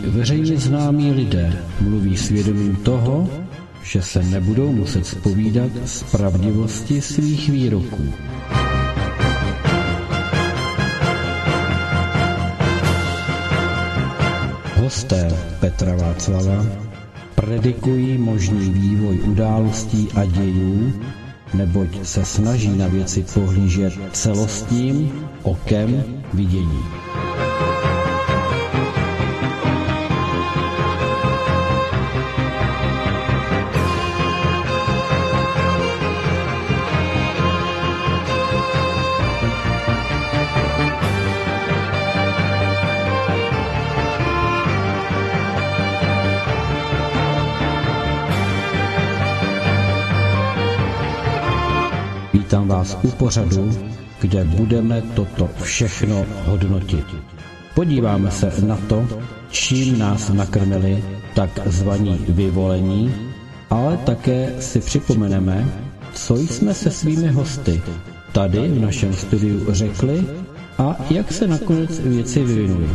veřejně známí lidé mluví svědomím toho, že se nebudou muset zpovídat z pravdivosti svých výroků. Hosté Petra Václava predikují možný vývoj událostí a dějů, neboť se snaží na věci pohlížet celostním okem vidění. Vítám vás u pořadu, kde budeme toto všechno hodnotit. Podíváme se na to, čím nás nakrmili takzvaní vyvolení, ale také si připomeneme, co jsme se svými hosty tady v našem studiu řekli a jak se nakonec věci vyvinuly.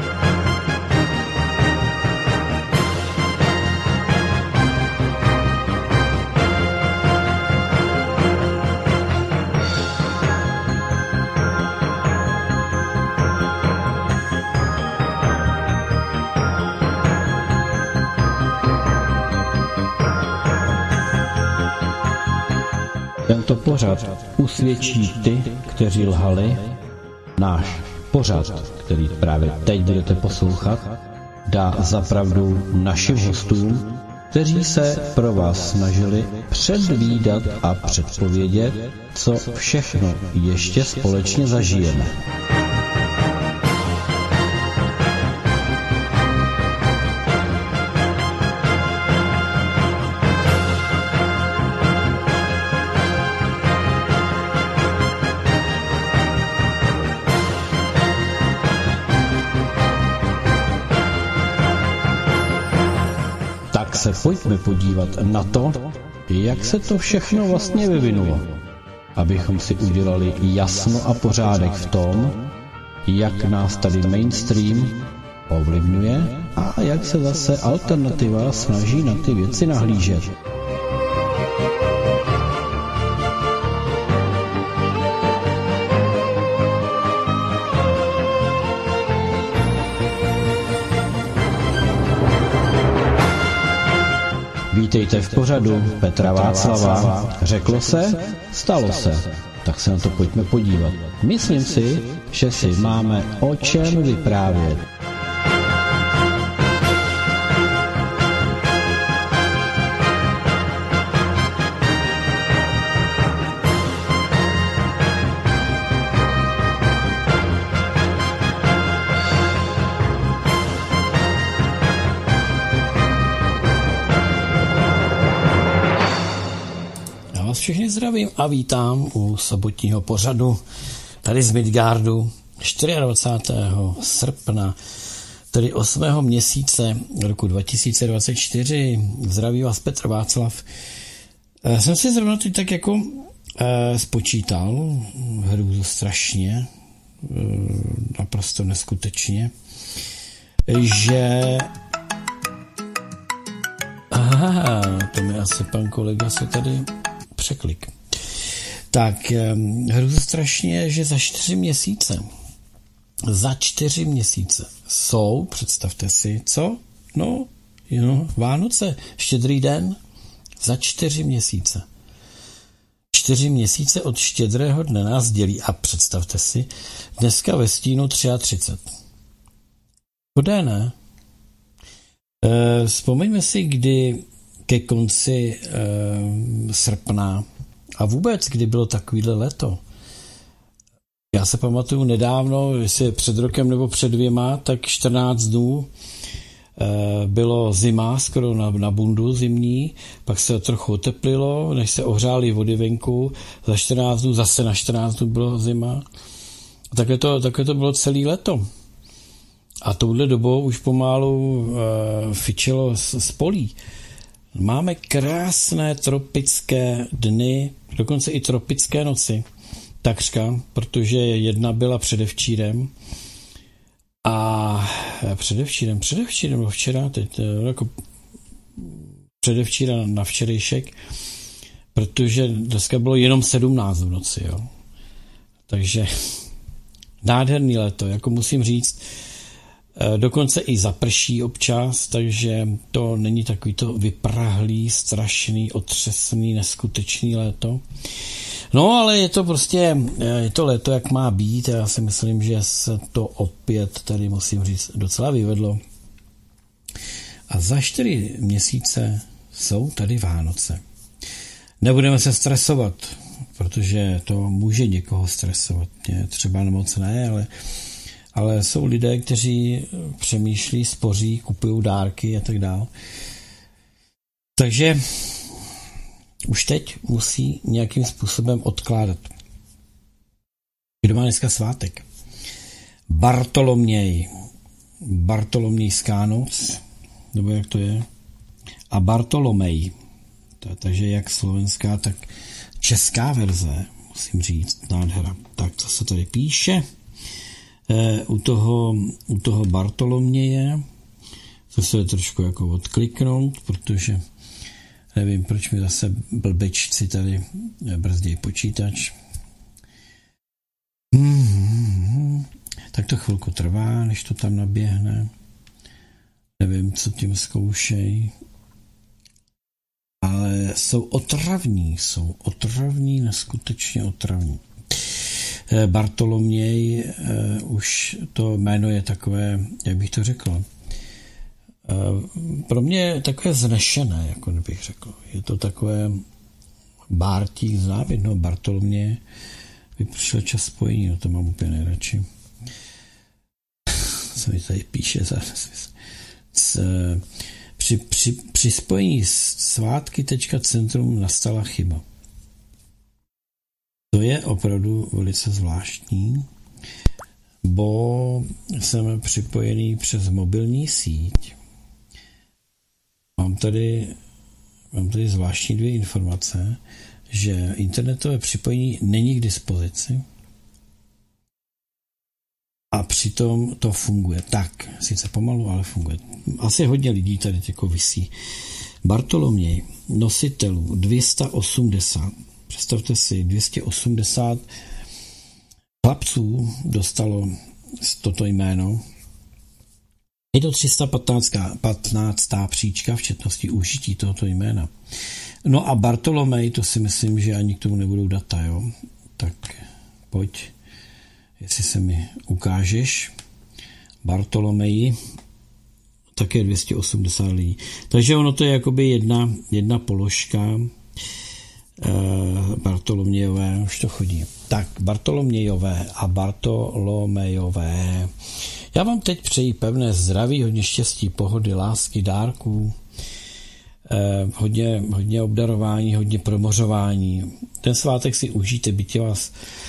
Tento pořad usvědčí ty, kteří lhali. Náš pořad, který právě teď budete poslouchat, dá za pravdu našim hostům, kteří se pro vás snažili předvídat a předpovědět, co všechno ještě společně zažijeme. Se pojďme podívat na to, jak se to všechno vlastně vyvinulo, abychom si udělali jasno a pořádek v tom, jak nás tady mainstream ovlivňuje a jak se zase alternativa snaží na ty věci nahlížet. Vítejte v pořadu Petra Václava. Řeklo se, stalo se. Tak se na to pojďme podívat. Myslím si, že si máme o čem vyprávět. Všechny zdravím a vítám u sobotního pořadu tady z Midgardu 24. srpna, tedy 8. měsíce roku 2024. Zdraví vás Petr Václav. Jsem si zrovna teď tak jako spočítal hrůzu strašně, naprosto neskutečně, že to mi asi pan kolega se tady překlik. Tak, hrůzu strašně, že za 4 měsíce jsou, představte si, co? No, Vánoce, Štědrý den, za 4 měsíce. 4 měsíce od Štědrého dne nás dělí a představte si, dneska ve stínu 33. Kudé ne? Vzpomeňme si, kdy ke konci srpna a vůbec, kdy bylo takovýhle leto. Já se pamatuju nedávno, jestli před rokem nebo před 2, tak 14 dnů bylo zima, skoro na bundu zimní, pak se trochu oteplilo, než se ohřály vody venku, za 14 dnů zase na 14 dnů bylo zima. Takhle to bylo celé leto. A touhle dobou už pomalu fičelo z polí. Máme krásné tropické dny, dokonce i tropické noci, takřka, protože jedna byla předevčírem a předevčírem, no včera, teď jako předevčíra na včerejšek, protože dneska bylo jenom 17 v noci, jo. Takže nádherný léto, jako musím říct, dokonce i zaprší občas, takže to není takový to vyprahlý, strašný, otřesný, neskutečný léto. No, ale je to prostě, je to léto, jak má být, a já si myslím, že se to opět tady, musím říct, docela vyvedlo. A za 4 měsíce jsou tady Vánoce. Nebudeme se stresovat, protože to může někoho stresovat. Mě třeba moc ne, ale jsou lidé, kteří přemýšlí, spoří, kupují dárky a tak dále. Takže už teď musí nějakým způsobem odkládat. Kdo má dneska svátek? Bartolomějská noc, nebo jak to je? A Bartolomej. Takže jak slovenská, tak česká verze, musím říct, nádhera. Tak, co se tady píše? U toho Bartoloměje, to se trošku jako odkliknout, protože nevím, proč mi zase blbečci tady brzději počítač. Tak to chvilku trvá, než to tam naběhne. Nevím, co tím zkoušej. Ale jsou otravní, neskutečně otravní. Bartoloměj, už to jméno je takové, jak bych to řekl, pro mě takové vznešené, jako bych řekl. Je to takové Bártík, znám jednoho Bartoloměje, vypršel čas spojení, no to mám úplně nejradši. Co mi tady píše při spojení svátky.centrum nastala chyba. To je opravdu velice zvláštní, bo jsem připojený přes mobilní síť. Mám tady zvláštní 2 informace, že internetové připojení není k dispozici a přitom to funguje. Tak, sice pomalu, ale funguje. Asi hodně lidí tady jako visí. Bartoloměj, nositelů 280. Představte si, 280 chlapců dostalo toto jméno. Je to 315. příčka v četnosti užití tohoto jména. No a Bartolomej, to si myslím, že ani k tomu nebudou data, jo? Tak pojď, jestli se mi ukážeš. Bartolomeji, také 280 lidí. Takže ono to je jakoby jedna položka. Bartolomějové, už to chodí. Tak, Bartolomějové a Bartolomejové. Já vám teď přeji pevné zdraví, hodně štěstí, pohody, lásky, dárků, hodně obdarování, hodně promořování. Ten svátek si užijte, byť je vás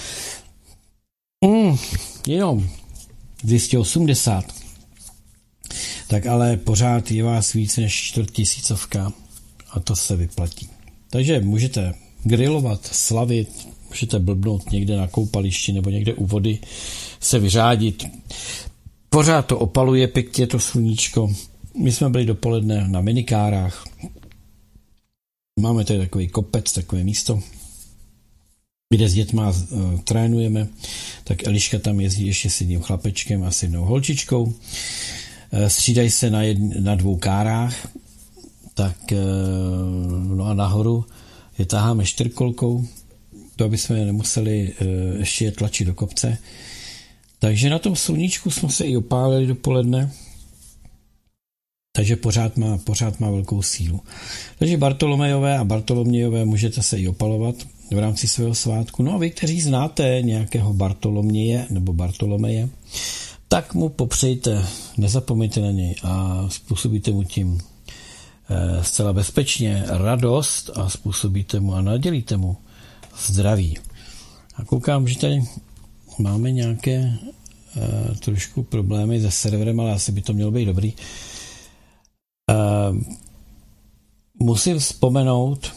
jenom 280. Tak ale pořád je vás více než 4000 a to se vyplatí. Takže můžete grilovat, slavit, můžete blbnout někde na koupališti nebo někde u vody se vyřádit. Pořád to opaluje pěkně to sluníčko. My jsme byli dopoledne na minikárách. Máme tady takový kopec, takové místo, kde s dětma trénujeme. Tak Eliška tam jezdí ještě s jedním chlapečkem a s jednou holčičkou. Střídají se na 2 kárách. Tak no a nahoru je taháme 4kolkou, to aby jsme nemuseli ještě je tlačit do kopce. Takže na tom sluníčku jsme se i opálili dopoledne, takže pořád má velkou sílu. Takže Bartolomejové a Bartolomějové můžete se i opalovat v rámci svého svátku. No a vy, kteří znáte nějakého Bartoloměje nebo Bartolomeje, tak mu popřejte, nezapomeňte na něj a způsobíte mu tím zcela bezpečně radost a způsobíte mu a nadělíte mu zdraví. A koukám, že tady máme nějaké trošku problémy se serverem, ale asi by to mělo být dobrý. Musím vzpomenout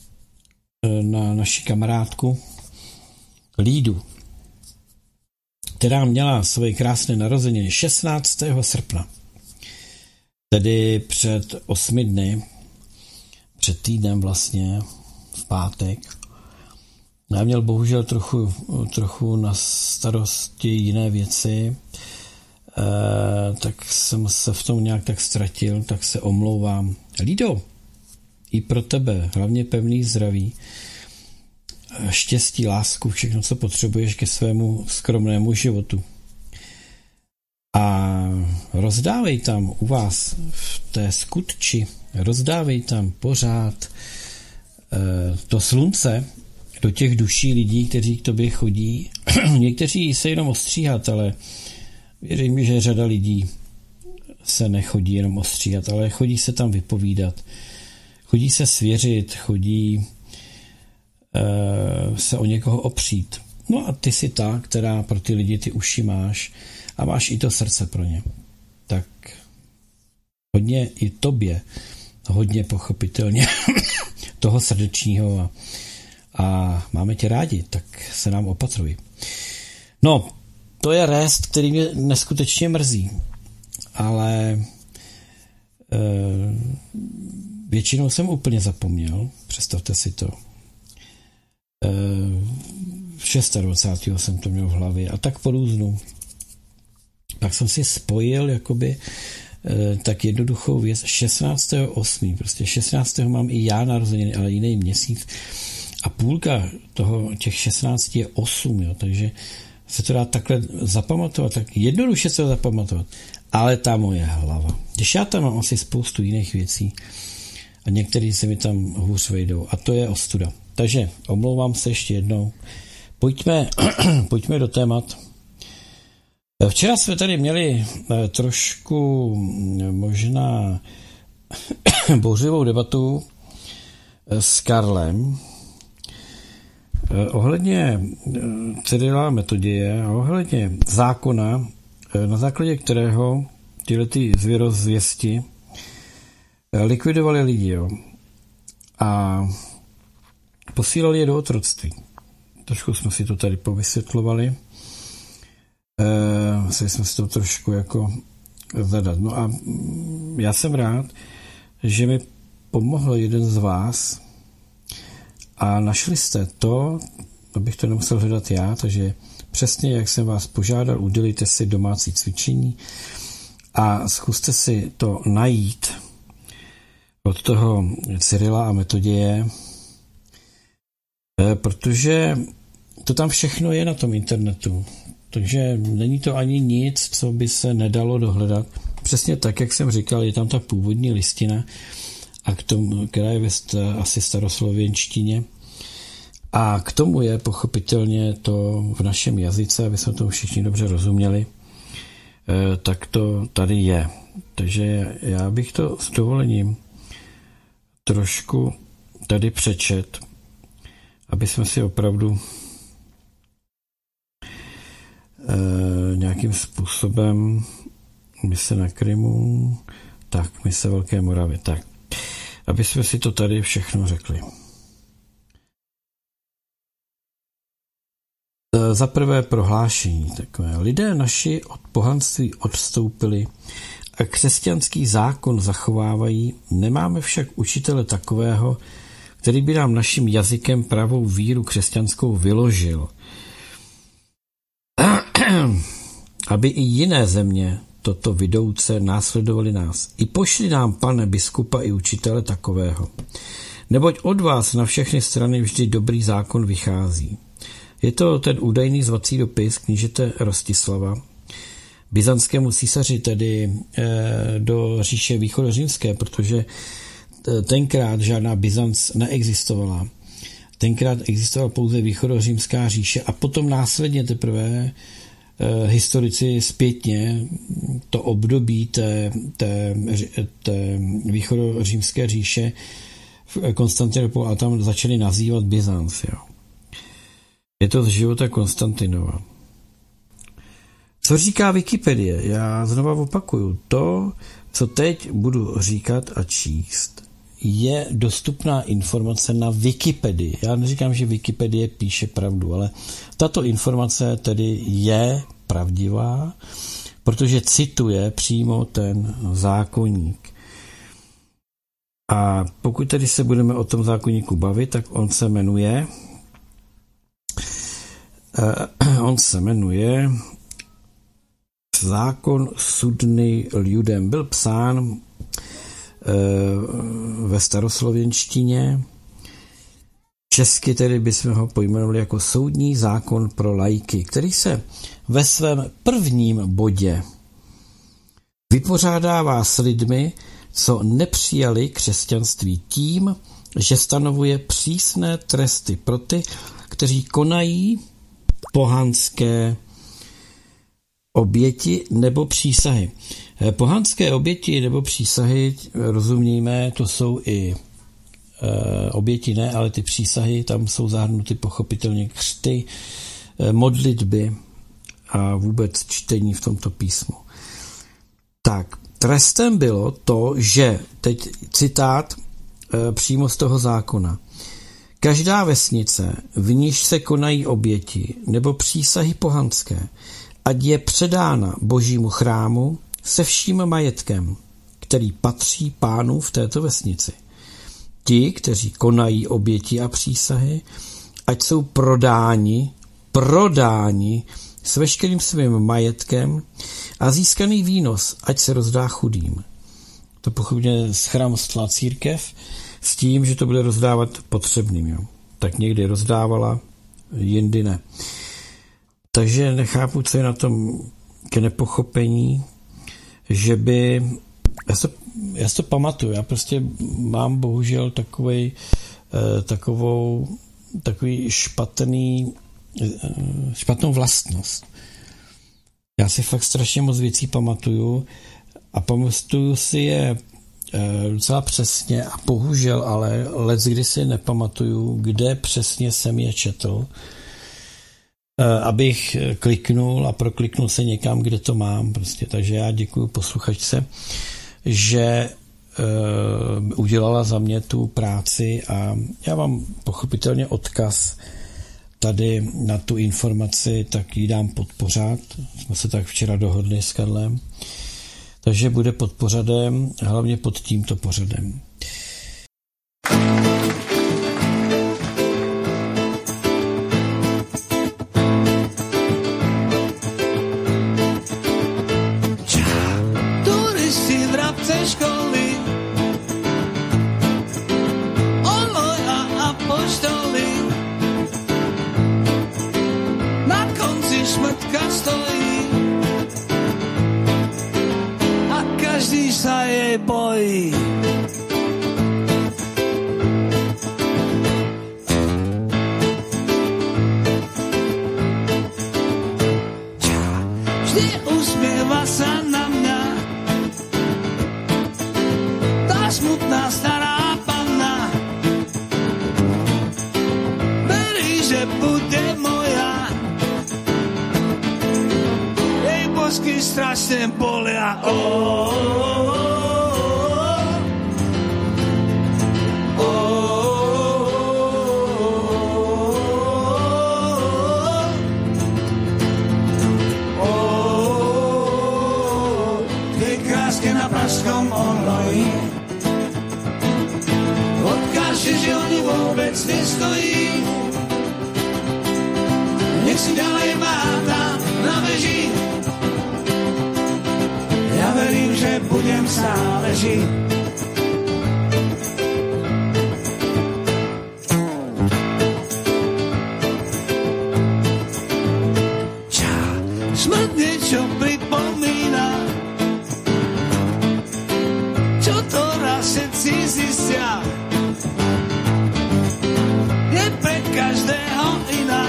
na naši kamarádku Lídu. která měla svoje krásné narozeniny 16. srpna, tedy před 8 dny, před týdnem vlastně, v pátek. Já měl bohužel trochu na starosti jiné věci, tak jsem se v tom nějak tak ztratil, tak se omlouvám. Lido, i pro tebe, hlavně pevný zdraví, štěstí, lásku, všechno, co potřebuješ ke svému skromnému životu. A rozdávej tam u vás v té skutči, rozdávej tam pořád to slunce do těch duší lidí, kteří k tobě chodí. Někteří se jenom ostříhat, ale věřím, že řada lidí se nechodí jenom ostříhat, ale chodí se tam vypovídat. Chodí se svěřit, chodí se o někoho opřít. No a ty jsi ta, která pro ty lidi ty uši máš a máš i to srdce pro ně. Tak hodně i tobě, hodně pochopitelně toho srdečního a máme tě rádi, tak se nám opatruj. No, to je rest, který mě neskutečně mrzí, ale většinou jsem úplně zapomněl, představte si to. 26. jsem to měl v hlavě a tak po různu. Pak jsem si spojil jakoby tak jednoduchou věc 16.8. Prostě 16. mám i já narozeniny, ale jiný měsíc a půlka těch 16 je 8, jo, takže se to dá takhle zapamatovat, tak jednoduše se to zapamatovat, ale ta moje hlava. Když já tam mám asi spoustu jiných věcí a některý se mi tam hůř vejdou a to je ostuda. Takže omlouvám se ještě jednou. Pojďme do témat. Včera jsme tady měli trošku možná bouřlivou debatu s Karlem ohledně Cyrila Metoděje a ohledně zákona, na základě kterého ty zvěrozvěsti likvidovali lidi, jo, a posílali je do otroctví. Trošku jsme si to tady povysvětlovali. Museli jsme si to trošku jako zadat. No a já jsem rád, že mi pomohl jeden z vás a našli jste to, abych to nemusel hledat já, takže přesně jak jsem vás požádal, udělejte si domácí cvičení a zkuste si to najít od toho Cyrila a Metoděje, protože to tam všechno je na tom internetu. Takže není to ani nic, co by se nedalo dohledat. Přesně tak, jak jsem říkal, je tam ta původní listina, a k tomu, která je asi staroslověnštině. A k tomu je pochopitelně to v našem jazyce, aby jsme to všichni dobře rozuměli, tak to tady je. Takže já bych to s dovolením trošku tady přečet, aby jsme si opravdu nějakým způsobem mise na Krymu, tak mise Velké Moravy, tak, aby jsme si to tady všechno řekli. Za prvé prohlášení takové. Lidé naši od pohanství odstoupili a křesťanský zákon zachovávají, nemáme však učitele takového, který by nám naším jazykem pravou víru křesťanskou vyložil. Aby i jiné země toto vidouce následovali nás. I pošli nám, pane biskupa, i učitele takového. Neboť od vás na všechny strany vždy dobrý zákon vychází. Je to ten údajný zvací dopis knížete Rostislava, byzantskému císaři, tedy do říše východořímské, protože tenkrát žádná Byzanc neexistovala. Tenkrát existovala pouze východořímská říše a potom následně teprve historici zpětně to období té východořímské říše v Konstantinopolu a tam začali nazývat Byzanc. Jo. Je to z života Konstantinova. Co říká Wikipedie? Já znova opakuju. To, co teď budu říkat a číst, je dostupná informace na Wikipedii. Já neříkám, že Wikipedie píše pravdu, ale tato informace tedy je pravdivá, protože cituje přímo ten zákoník. A pokud tedy se budeme o tom zákoníku bavit, tak on se jmenuje Zákon sudný ľudem. Byl psán ve staroslověnštině. Česky tedy bychom ho pojmenovali jako soudní zákon pro laiky, který se ve svém prvním bodě vypořádává s lidmi, co nepřijali křesťanství tím, že stanovuje přísné tresty pro ty, kteří konají pohanské oběti nebo přísahy. Pohanské oběti nebo přísahy, rozumějme, to jsou i oběti ne, ale ty přísahy, tam jsou zahrnuty pochopitelně křty, modlitby a vůbec čtení v tomto písmu. Tak, trestem bylo to, že, teď citát přímo z toho zákona, každá vesnice, v níž se konají oběti nebo přísahy pohanské, ať je předána Božímu chrámu se vším majetkem, který patří Pánu v této vesnici. Ti, kteří konají oběti a přísahy, ať jsou prodáni s veškerým svým majetkem a získaný výnos, ať se rozdá chudým. To pochopně schramstla církev s tím, že to bude rozdávat potřebným. Jo. Tak někdy rozdávala, jindy ne. Takže nechápu, co je na tom k nepochopení, že by... Já si to pamatuju, já prostě mám bohužel takový špatnou vlastnost. Já si fakt strašně moc věcí pamatuju a pamatuju si je docela přesně a bohužel ale leckdy si nepamatuju, kde přesně jsem je četl, abych kliknul a prokliknul se někam, kde to mám. Prostě. Takže já děkuji posluchačce, že udělala za mě tu práci a já vám pochopitelně odkaz tady na tu informaci, tak ji dám pod pořad. Jsme se tak včera dohodli s Karlem. Takže bude pod pořadem, hlavně pod tímto pořadem. Bojí. Vždy usmieva sa na mňa tá smutná stará panna. Verí, že bude moja, jej bosky strašne bolia. Odkáže, že oni vôbec nestojí. Nech si ďalej máta na veži. Ja verím, že budem stále žiť. Smrť niečo pripomína, čo to raz všetci zistia. Je pre každého iná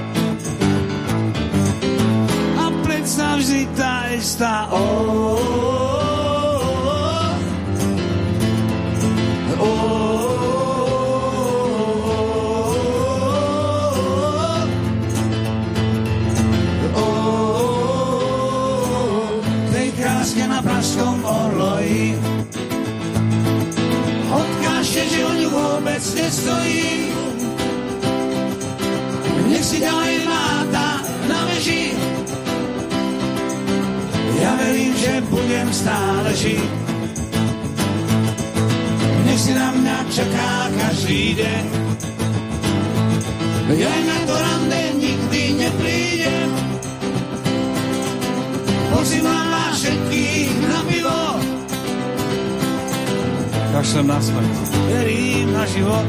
a predsna vždy tá istá. Tej krásne na pražskom orloji odkážte, že oni vôbec nestojí. Nech si ďalej máta na veži. že budem stále žít. Než si na mňa čaká každý den, ja na to rande nikdy neprídem. Pozývam vás všetkých na pivo, kašlem na smrť, verím na život.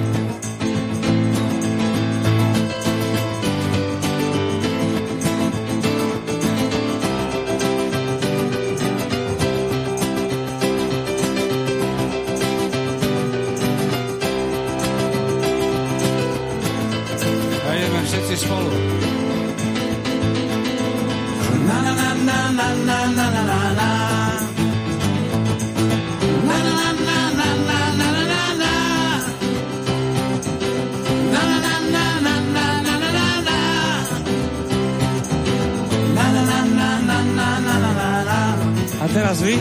Všetci spolu. Na na na na na na na na na na. Na na na na na na na na na. Na na na na na na na na na na. Na na na na na na na na na. A teraz vy?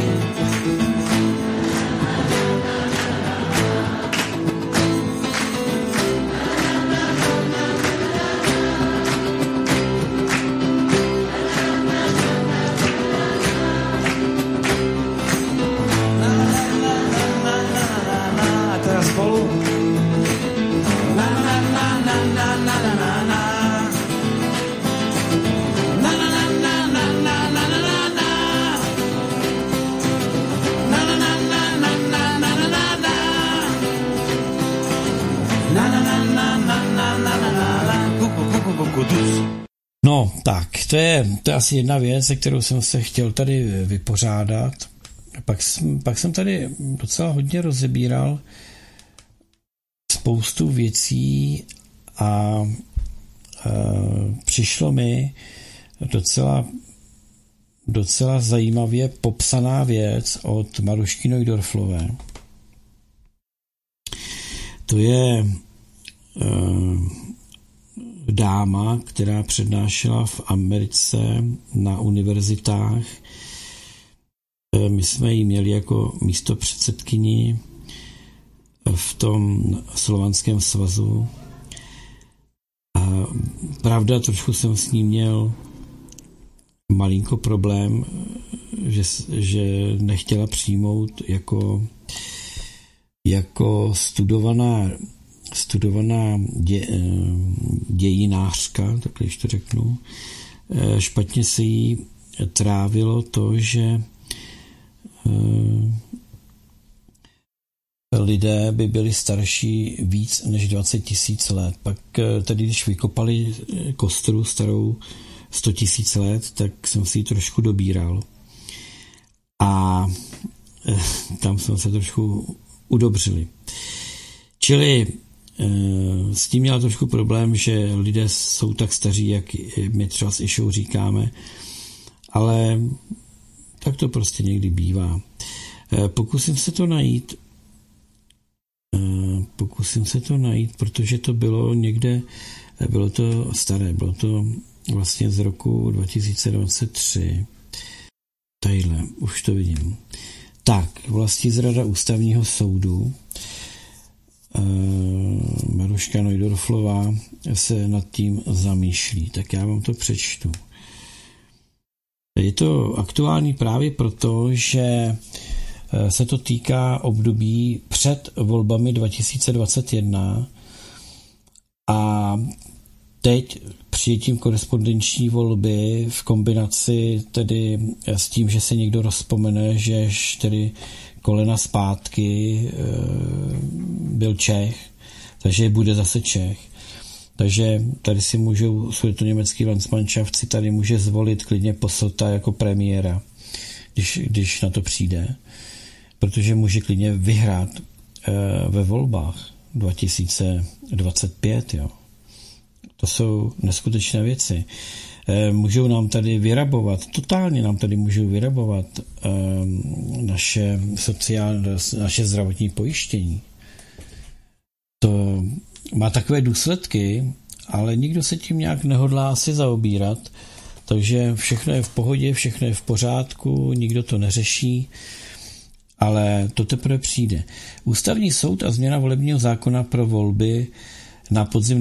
No, tak, to je asi jedna věc, se kterou jsem se chtěl tady vypořádat. Pak jsem tady docela hodně rozebíral spoustu věcí a přišlo mi docela zajímavě popsaná věc od Marušky Neudorflové. To je dáma, která přednášela v Americe na univerzitách. My jsme ji měli jako místopředsedkyni v tom Slovanském svazu. A pravda, trošku jsem s ní měl malinko problém, že nechtěla přijmout jako studovaná dějinářka, takhle když to řeknu. Špatně se jí trávilo to, že lidé by byli starší víc než 20 000 let. Pak tedy, když vykopali kostru starou 100 000 let, tak jsem si ji trošku dobíral. A tam jsme se trošku udobřili. Čili s tím měla trošku problém, že lidé jsou tak staří, jak my třeba s Išou říkáme, ale tak to prostě někdy bývá. Pokusím se to najít, protože to bylo někde, bylo to staré, bylo to vlastně z roku 2023. Tadyhle, už to vidím. Tak, vlastizrada Ústavního soudu, Maruška Neudorflová se nad tím zamýšlí. Tak já vám to přečtu. Je to aktuální právě proto, že se to týká období před volbami 2021 a teď přijetím korespondenční volby v kombinaci tedy s tím, že se někdo rozpomene, že tedy kolena zpátky byl Čech, takže bude zase Čech. Takže tady si můžou sudetoněmecký landsmanšafci tady může zvolit klidně Posselta jako premiéra, když na to přijde, protože může klidně vyhrát ve volbách 2025. Jo. To jsou neskutečné věci. Můžou nám tady vyrabovat, totálně nám tady můžou vyrabovat naše zdravotní pojištění. To má takové důsledky, ale nikdo se tím nějak nehodlá asi zaobírat, takže všechno je v pohodě, všechno je v pořádku, nikdo to neřeší, ale to teprve přijde. Ústavní soud a změna volebního zákona pro volby na podzim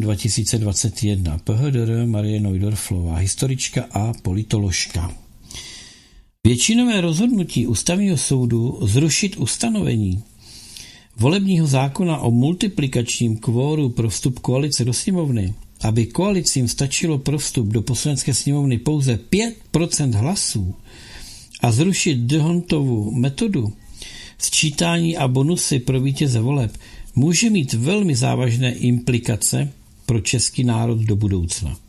2021. PHDR Marie Neudorflová, historička a politoložka. Většinové rozhodnutí ústavního soudu zrušit ustanovení volebního zákona o multiplikačním kvóru pro vstup koalice do sněmovny, aby koalicím stačilo pro vstup do poslanecké sněmovny pouze 5% hlasů a zrušit D'Hondtovu metodu sčítání a bonusy pro vítěze voleb, může mít velmi závažné implikace pro český národ do budoucna.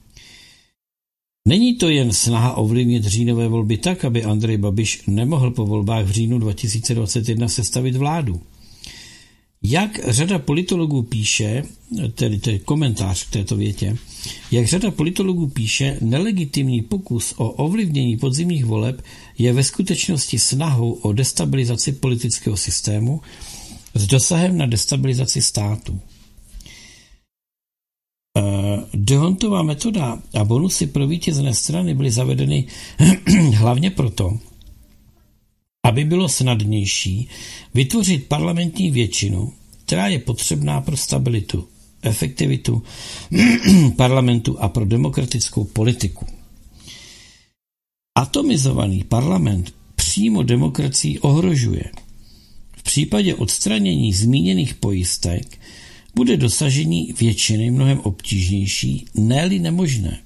Není to jen snaha ovlivnit říjnové volby tak, aby Andrej Babiš nemohl po volbách v říjnu 2021 sestavit vládu. Jak řada politologů píše, tedy komentář k této větě, jak řada politologů píše, nelegitimní pokus o ovlivnění podzimních voleb je ve skutečnosti snahou o destabilizaci politického systému s dosahem na destabilizaci státu. D'Hondtova metoda a bonusy pro vítězné strany byly zavedeny hlavně proto, aby bylo snadnější vytvořit parlamentní většinu, která je potřebná pro stabilitu, efektivitu parlamentu a pro demokratickou politiku. Atomizovaný parlament přímo demokracii ohrožuje. V případě odstranění zmíněných pojistek bude dosažení většiny mnohem obtížnější, ne-li nemožné.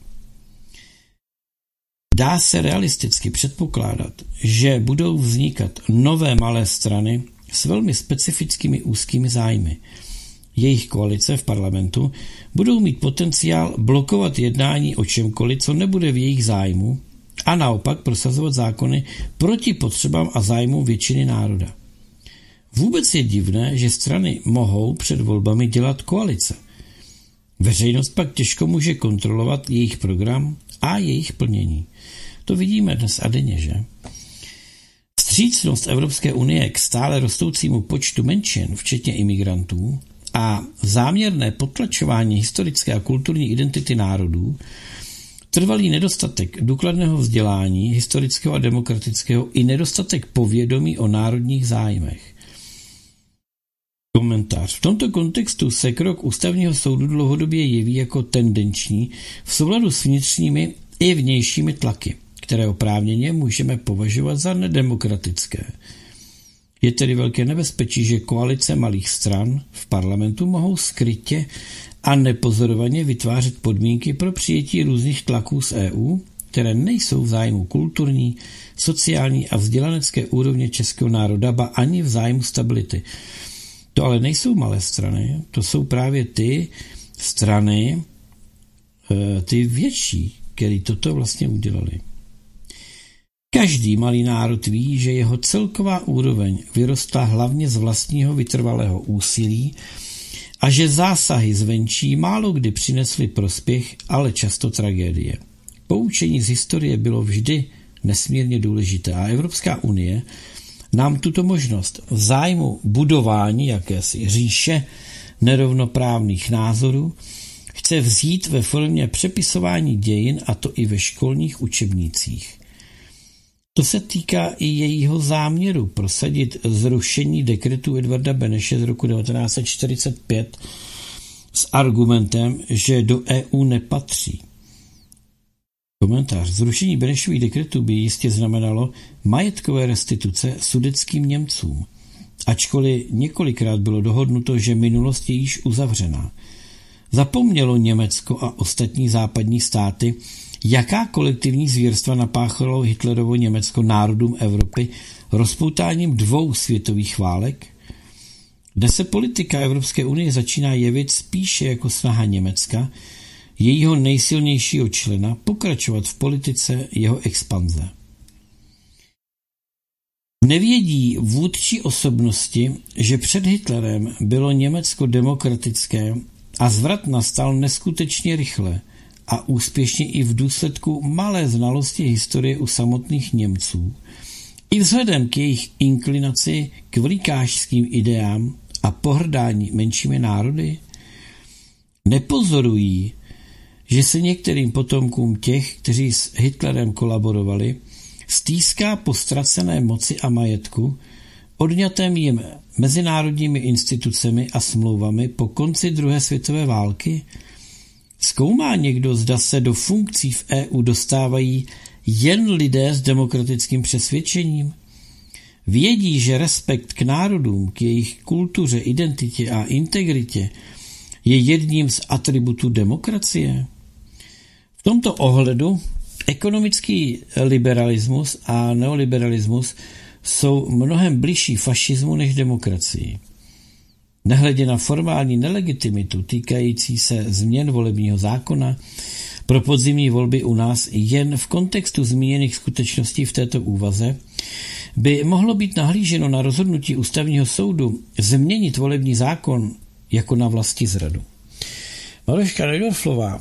Dá se realisticky předpokládat, že budou vznikat nové malé strany s velmi specifickými úzkými zájmy. Jejich koalice v parlamentu budou mít potenciál blokovat jednání o čemkoliv, co nebude v jejich zájmu, a naopak prosazovat zákony proti potřebám a zájmům většiny národa. Vůbec je divné, že strany mohou před volbami dělat koalice. Veřejnost pak těžko může kontrolovat jejich program a jejich plnění. To vidíme dnes a denně, že? Vstřícnost Evropské unie k stále rostoucímu počtu menšin, včetně imigrantů, a záměrné potlačování historické a kulturní identity národů, trvalý nedostatek důkladného vzdělání, historického a demokratického, i nedostatek povědomí o národních zájmech. Komentář. V tomto kontextu se krok ústavního soudu dlouhodobě jeví jako tendenční v souladu s vnitřními i vnějšími tlaky, které oprávněně můžeme považovat za nedemokratické. Je tedy velké nebezpečí, že koalice malých stran v parlamentu mohou skrytě a nepozorovaně vytvářet podmínky pro přijetí různých tlaků z EU, které nejsou v zájmu kulturní, sociální a vzdělanecké úrovně českého národa, ba ani v zájmu stability. To ale nejsou malé strany, to jsou právě ty strany, ty větší, které toto vlastně udělali. Každý malý národ ví, že jeho celková úroveň vyrostla hlavně z vlastního vytrvalého úsilí a že zásahy zvenčí málo kdy přinesly prospěch, ale často tragédie. Poučení z historie bylo vždy nesmírně důležité a Evropská unie nám tuto možnost v zájmu budování jakési říše nerovnoprávných názorů chce vzít ve formě přepisování dějin, a to i ve školních učebnicích. To se týká i jejího záměru prosadit zrušení dekretu Edvarda Beneše z roku 1945 s argumentem, že do EU nepatří. Komentář. Zrušení Benešových dekretů by jistě znamenalo majetkové restituce sudetským Němcům, ačkoliv několikrát bylo dohodnuto, že minulost je již uzavřená. Zapomnělo Německo a ostatní západní státy, jaká kolektivní zvěrstva napáchalo Hitlerovo Německo národům Evropy rozpoutáním 2 světových válek? Dnes se politika Evropské unie začíná jevit spíše jako snaha Německa, jejího nejsilnějšího člena, pokračovat v politice jeho expanze. Nevědí vůdčí osobnosti, že před Hitlerem bylo Německo demokratické a zvrat nastal neskutečně rychle a úspěšně i v důsledku malé znalosti historie u samotných Němců, i vzhledem k jejich inklinaci k velikášským ideám a pohrdání menšími národy? Nepozorují, že se některým potomkům těch, kteří s Hitlerem kolaborovali, stýská po ztracené moci a majetku, odňatém jim mezinárodními institucemi a smlouvami po konci druhé světové války? Zkoumá někdo, zda se do funkcí v EU dostávají jen lidé s demokratickým přesvědčením? Vědí, že respekt k národům, k jejich kultuře, identitě a integritě je jedním z atributů demokracie? V tomto ohledu ekonomický liberalismus a neoliberalismus jsou mnohem bližší fašismu než demokracii. Nehledě na formální nelegitimitu týkající se změn volebního zákona pro podzimní volby u nás jen v kontextu zmíněných skutečností v této úvaze by mohlo být nahlíženo na rozhodnutí ústavního soudu změnit volební zákon jako na vlastizradu. Maruška Nejdorflová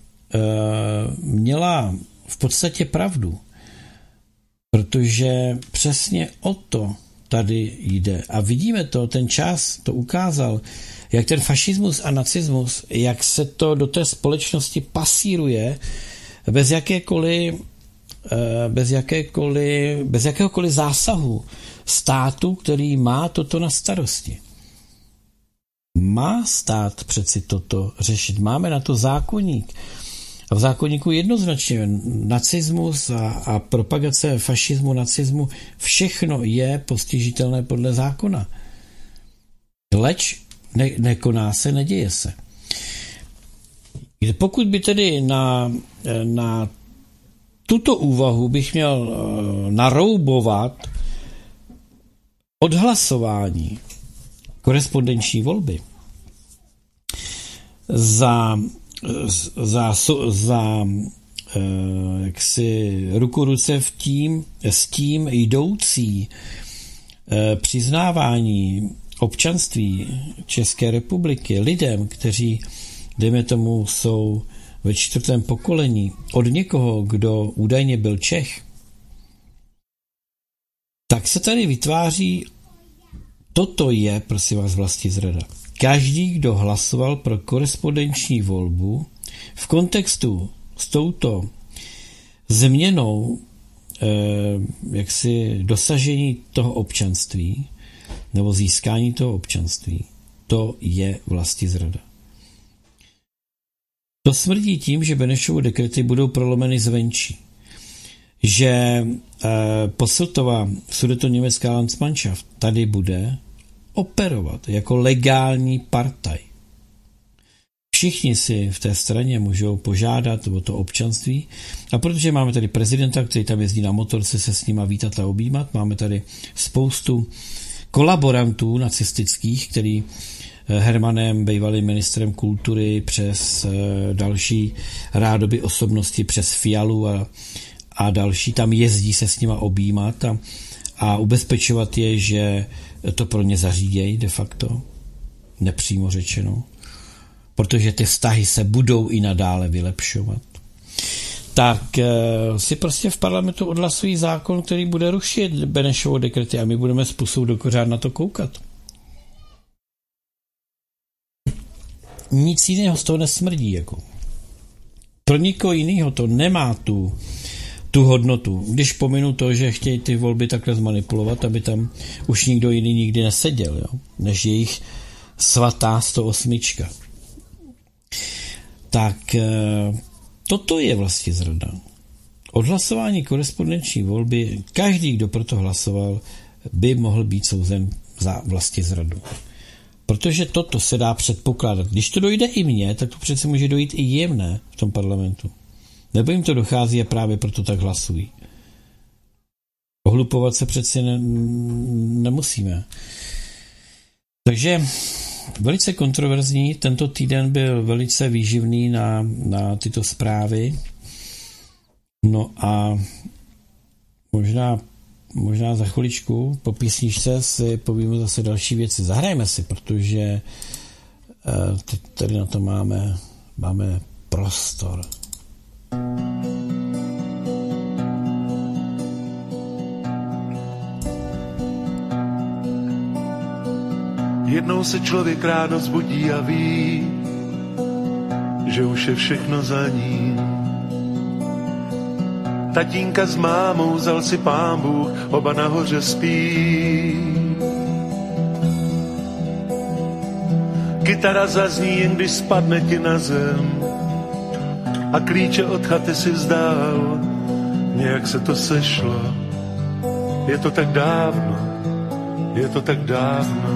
měla v podstatě pravdu, protože přesně o to tady jde. A vidíme to, ten čas to ukázal, jak ten fašismus a nacismus, jak se to do té společnosti pasíruje bez jakéhokoliv zásahu státu, který má toto na starosti. Má stát přeci toto řešit. Máme na to zákoník. A v zákoníku jednoznačně nacismus a propagace fašismu, nacismu, všechno je postižitelné podle zákona. Leč nekoná se, neděje se. Pokud by tedy na tuto úvahu bych měl naroubovat odhlasování korespondenční volby za jaksi ruku ruce s tím jdoucí přiznávání občanství České republiky lidem, kteří, dejme tomu, jsou ve 4. pokolení od někoho, kdo údajně byl Čech, tak se tady vytváří, toto je, prosím vás, vlastizrada. Každý, kdo hlasoval pro korespondenční volbu v kontextu s touto změnou jaksi dosažení toho občanství nebo získání toho občanství, to je vlastizrada. To smrdí tím, že Benešovy dekrety budou prolomeny zvenčí. Že Posseltová Sudetoněmecká Landsmannschaft tady bude operovat jako legální partaj. Všichni si v té straně můžou požádat o to občanství a protože máme tady prezidenta, který tam jezdí na motorce se s nima vítat a objímat, máme tady spoustu kolaborantů nacistických, který Hermanem, bývalým ministrem kultury, přes další rádoby osobnosti, přes Fialu a další, tam jezdí se s nima objímat a ubezpečovat je, že to pro ně zařídějí de facto, nepřímo řečeno, protože ty vztahy se budou i nadále vylepšovat. Tak si prostě v parlamentu odhlasují zákon, který bude rušit Benešovo dekrety a my budeme způsob dokořát na to koukat. Nic jiného z toho nesmrdí. Jako. Pro nikoho jiného to nemá tu hodnotu. Když pominu to, že chtějí ty volby takhle zmanipulovat, aby tam už nikdo jiný nikdy neseděl, jo? Než jejich svatá 108. Tak toto je vlastizrada. Odhlasování korespondenční volby, každý, kdo proto hlasoval, by mohl být souzen za vlastizradu. Protože toto se dá předpokládat. Když to dojde i mně, tak to přece může dojít i jim, ne, v tom parlamentu. Nebo jim to dochází a právě proto tak hlasují. Ohlupovat se přeci nemusíme. Takže velice kontroverzní, tento týden byl velice výživný na tyto zprávy. No a možná za chviličku po písničce si povíme zase další věci. Zahrajeme si, protože tady na to máme prostor. Jednou se člověk ráno zbudí a ví, že už je všechno za ním. Tatínka s mámou vzal si Pán Bůh, oba nahoře spí. Kytara zazní, jen když spadne ti na zem a klíče od chaty si vzdal. nějak se to sešlo. Je to tak dávno, je to tak dávno.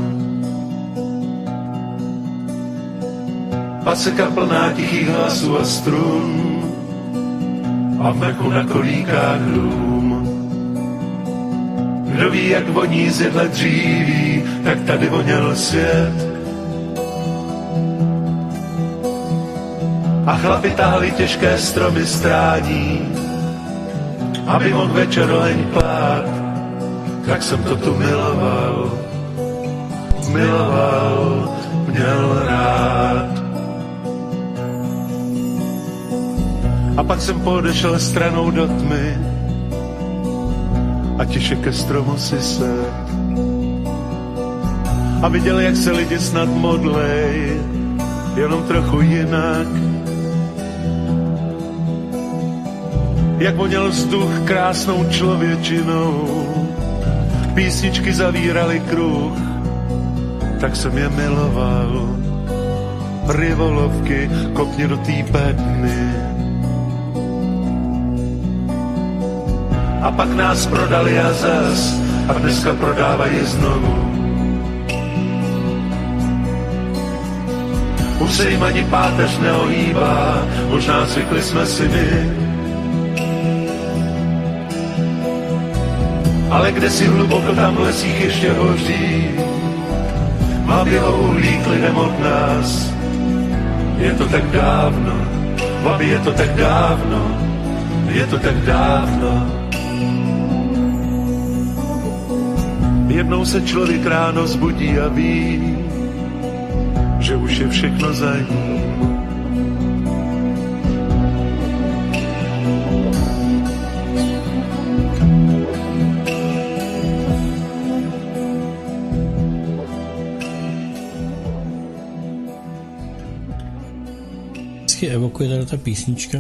Paseka plná tichých hlasů a strun a v mraku na kolíkách dům. Kdo ví, jak voní z jedle dříví, tak tady voněl svět. A chlapi táhli těžké stromy strání, aby mohl večer leň plát. Tak jsem to tu miloval, miloval, měl rád. A pak jsem podešel stranou do tmy a tiše ke stromu si sedl. A viděl, jak se lidi snad modlej, jenom trochu jinak. Jak voněl vzduch krásnou člověčinou, písničky zavíraly kruh, tak jsem je miloval. Rivolovky, kopni do té bedny. A pak nás prodali a zas, a dneska prodávají znovu. Už se jim ani páteř neohýbá, možná zvykli jsme si my. Ale kde si hluboko tam v lesích ještě hoří, má bělouhlík lidem od nás. Je to tak dávno, babi, je to tak dávno, je to tak dávno. Jednou se člověk ráno zbudí a ví, že už je všechno za ním. Evokuje tady ta písnička.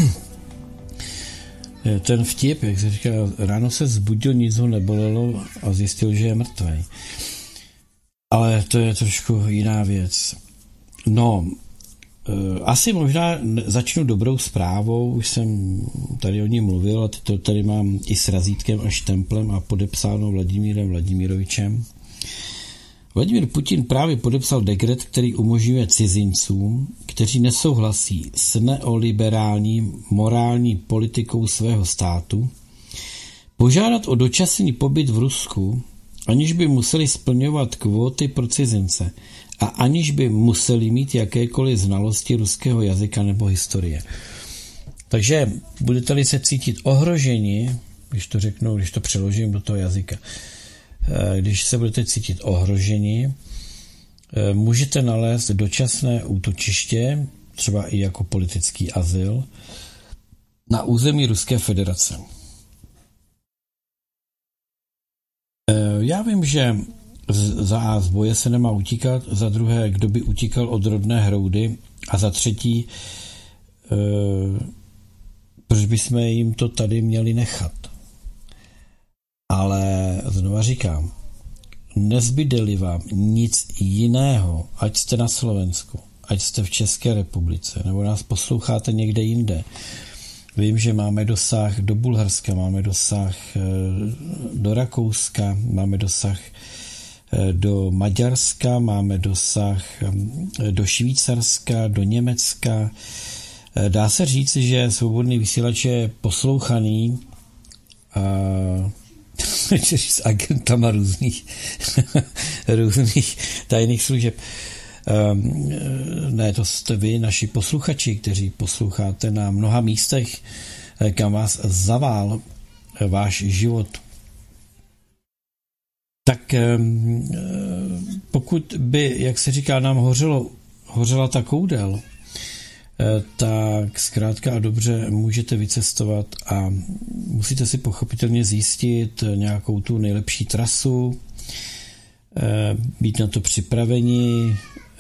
Ten vtip, jak se říká, ráno se zbudil, nic ho nebolelo a zjistil, že je mrtvej. Ale to je trošku jiná věc. No, asi možná začnu dobrou zprávou, už jsem tady o ní mluvil a to tady mám i s razítkem a štemplem a podepsáno Vladimírem Vladimirovičem. Vladimír Putin právě podepsal dekret, který umožňuje cizincům, kteří nesouhlasí s neoliberální morální politikou svého státu, požádat o dočasný pobyt v Rusku, aniž by museli splňovat kvóty pro cizince a aniž by museli mít jakékoliv znalosti ruského jazyka nebo historie. Takže budete-li se cítit ohroženi, když to přeložím do toho jazyka, když se budete cítit ohroženi, můžete nalézt dočasné útočiště, třeba i jako politický azyl, na území Ruské federace. Já vím, že za A z boje se nemá utíkat, za druhé, kdo by utíkal od rodné hroudy a za třetí, proč bychom jim to tady měli nechat. Ale znova říkám, nezbyde-li vám nic jiného, ať jste na Slovensku, ať jste v České republice, nebo nás posloucháte někde jinde. Vím, že máme dosah do Bulharska, máme dosah do Rakouska, máme dosah do Maďarska, máme dosah do Švýcarska, do Německa. Dá se říct, že Svobodný vysílač je poslouchaný s agentama různých tajných služeb. Ne, to jste vy, naši posluchači, kteří posloucháte na mnoha místech, kam vás zavál váš život. Tak pokud by, jak se říká, nám hořela ta koudel, tak zkrátka a dobře můžete vycestovat a musíte si pochopitelně zjistit nějakou tu nejlepší trasu, být na to připraveni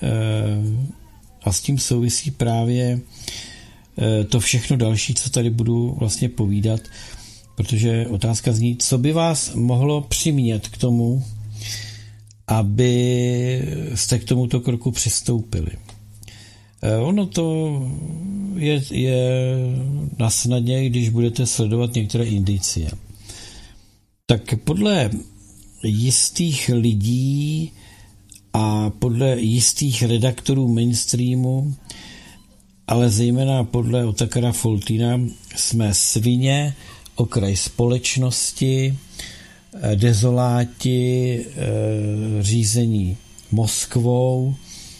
a s tím souvisí právě to všechno další, co tady budu vlastně povídat, protože otázka zní, co by vás mohlo přimět k tomu, aby jste k tomuto kroku přistoupili. Ono to je na snadě, když budete sledovat některé indicie. Tak podle jistých lidí a podle jistých redaktorů mainstreamu, ale zejména podle Otakara Foltýna, jsme svině, okraj společnosti, dezoláti, řízení Moskvou.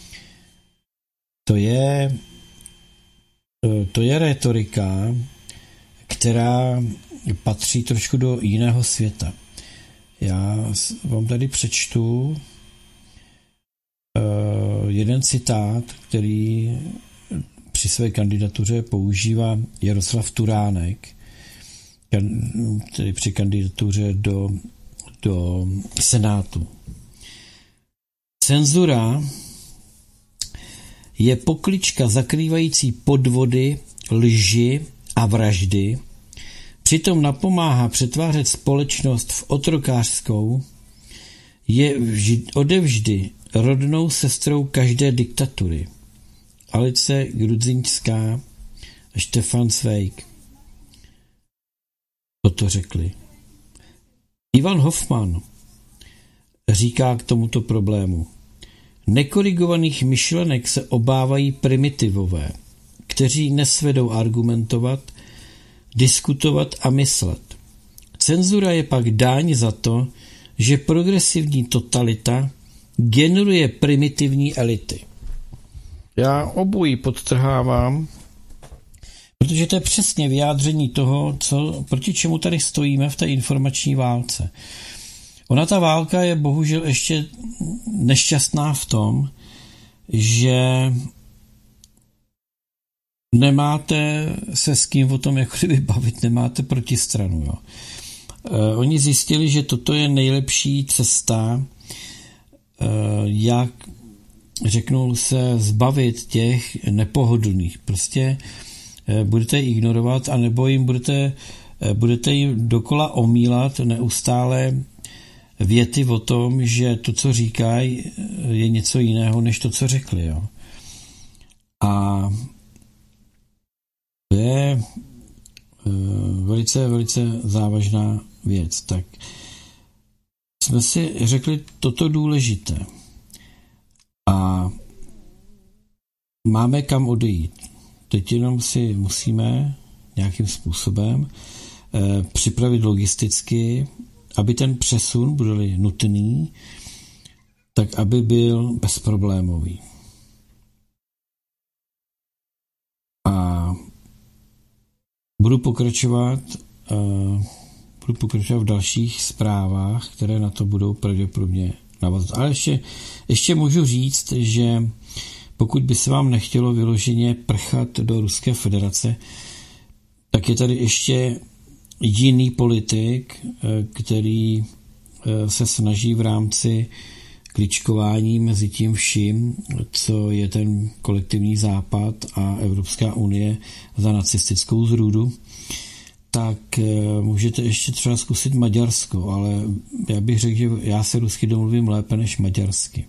To je rétorika, která patří trošku do jiného světa. Já vám tady přečtu jeden citát, který při své kandidatuře používá Jaroslav Turánek, tedy při kandidatuře do Senátu. Cenzura je poklička zakrývající podvody, lži a vraždy, přitom napomáhá přetvářet společnost v otrokářskou, je odevždy rodnou sestrou každé diktatury. Alice Grudzinськá a Štefan Zweig toto řekli. Ivan Hoffman říká k tomuto problému: nekorigovaných myšlenek se obávají primitivové, kteří nesvedou argumentovat, diskutovat a myslet. Cenzura je pak dáň za to, že progresivní totalita generuje primitivní elity. Já obojí podtrhávám, protože to je přesně vyjádření toho, proti čemu tady stojíme v té informační válce. Ona ta válka je bohužel ještě nešťastná v tom, že nemáte se s kým o tom jako kdyby bavit, nemáte protistranu. Jo. Oni zjistili, že toto je nejlepší cesta, jak, řeknu, se zbavit těch nepohodlných. Prostě budete je ignorovat, anebo jim budete jim dokola omílat neustále věty o tom, že to, co říkají, je něco jiného, než to, co řekli. Jo. A to je velice, velice závažná věc. Tak jsme si řekli toto důležité. A máme kam odejít. Teď jenom si musíme nějakým způsobem připravit logisticky, aby ten přesun, bude-li nutný, tak aby byl bezproblémový. A budu pokračovat v dalších zprávách, které na to budou pravděpodobně navazovat. Ale ještě můžu říct, že pokud by se vám nechtělo vyloženě prchat do Ruské federace, tak je tady ještě jiný politik, který se snaží v rámci kličkování mezi tím vším, co je ten kolektivní západ a Evropská unie za nacistickou zrůdu, tak můžete ještě třeba zkusit Maďarsko, ale já bych řekl, že já se rusky domluvím lépe než maďarsky.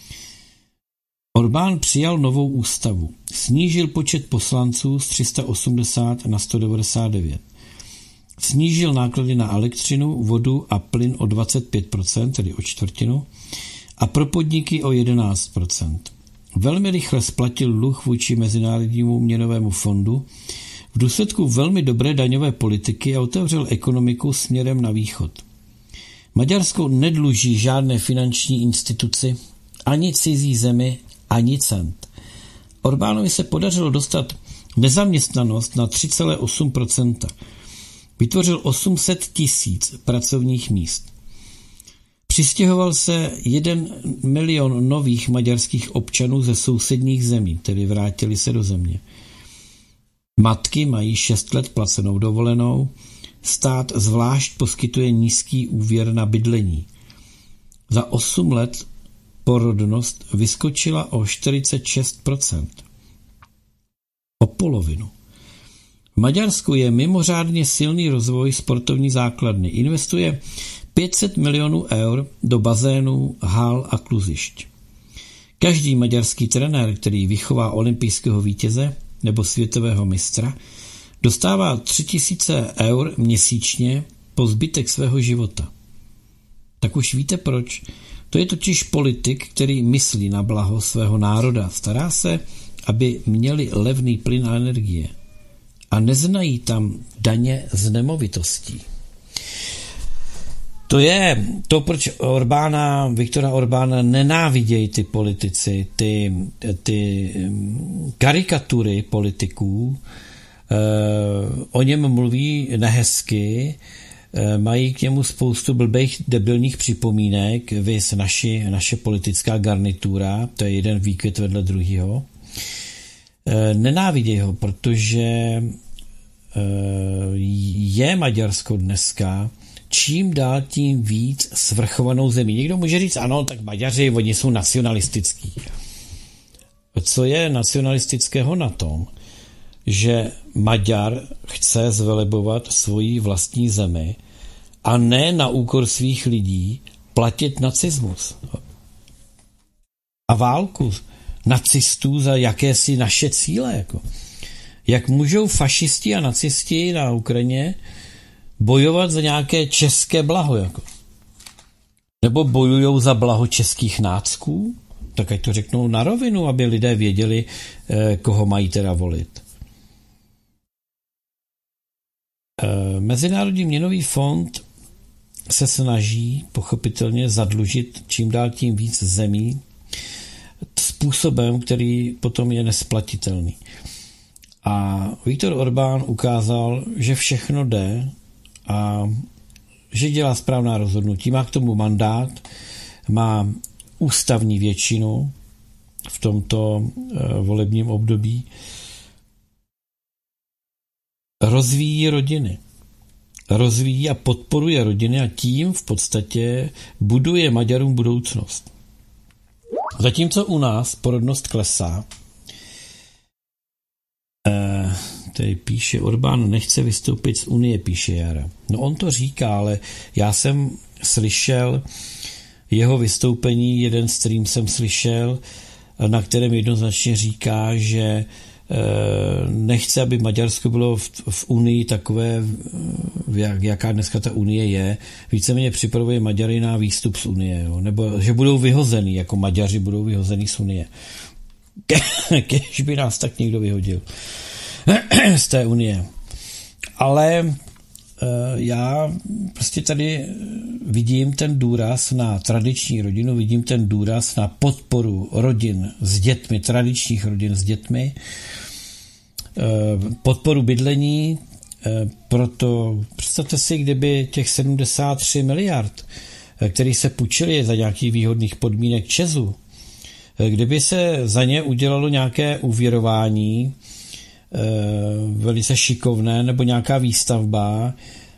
Orbán přijal novou ústavu. Snížil počet poslanců z 380 na 199. Snížil náklady na elektřinu, vodu a plyn o 25%, tedy o čtvrtinu, a pro podniky o 11%. Velmi rychle splatil dluh vůči Mezinárodnímu měnovému fondu, v důsledku velmi dobré daňové politiky a otevřel ekonomiku směrem na východ. Maďarsko nedluží žádné finanční instituci, ani cizí zemi, ani cent. Orbánovi se podařilo dostat nezaměstnanost na 3,8%. Vytvořil 800 000 pracovních míst. Přistěhoval se 1 milion nových maďarských občanů ze sousedních zemí, tedy vrátili se do země. Matky mají 6 let placenou dovolenou, stát zvlášť poskytuje nízký úvěr na bydlení. Za 8 let porodnost vyskočila o 46%. O polovinu. V Maďarsku je mimořádně silný rozvoj sportovní základny. Investuje 500 milionů eur do bazénů, hal a kluzišť. Každý maďarský trenér, který vychová olympijského vítěze nebo světového mistra, dostává 3000 eur měsíčně po zbytek svého života. Tak už víte proč. To je totiž politik, který myslí na blaho svého národa. Stará se, aby měli levný plyn a energie. A neznají tam daně z nemovitostí. To je to, proč Viktora Orbána nenávidějí ty politici, ty karikatury politiků. O něm mluví nehezky, mají k němu spoustu blbých debilních připomínek, viz naše politická garnitura, to je jeden výkvět vedle druhého. Nenávidějí ho, protože je Maďarsko dneska čím dál tím víc svrchovanou zemí. Někdo může říct, ano, tak Maďaři, oni jsou nacionalistický. Co je nacionalistického na tom, že Maďar chce zvelebovat svoji vlastní zemi a ne na úkor svých lidí platit nacismus a válku nacistů za jakési naše cíle. Jako. Jak můžou fašisti a nacisti na Ukrajině bojovat za nějaké české blaho? Jako. Nebo bojujou za blaho českých nácků? Tak ať to řeknou na rovinu, aby lidé věděli, koho mají teda volit. Mezinárodní měnový fond se snaží pochopitelně zadlužit čím dál tím víc zemí způsobem, který potom je nesplatitelný. A Viktor Orbán ukázal, že všechno jde a že dělá správná rozhodnutí. Má k tomu mandát, má ústavní většinu v tomto volebním období. Rozvíjí rodiny. Rozvíjí a podporuje rodiny a tím v podstatě buduje Maďarům budoucnost. Zatímco u nás porodnost klesá, tady píše Orbán nechce vystoupit z Unie, píše Jara. No on to říká, ale já jsem slyšel jeho vystoupení, jeden stream jsem slyšel, na kterém jednoznačně říká, že nechce, aby Maďarsko bylo v Unii takové, jaká dneska ta Unie je. Víceméně připravuje Maďary na výstup z Unie, jo? Nebo že budou vyhozený, jako Maďaři budou vyhozený z Unie. Kež by nás tak někdo vyhodil z té Unie. Ale já prostě tady vidím ten důraz na tradiční rodinu, vidím ten důraz na podporu rodin s dětmi, tradičních rodin s dětmi, podporu bydlení, proto představte si, kdyby těch 73 miliard, který se půjčili za nějakých výhodných podmínek Česu, kdyby se za ně udělalo nějaké úvěrování velice šikovné nebo nějaká výstavba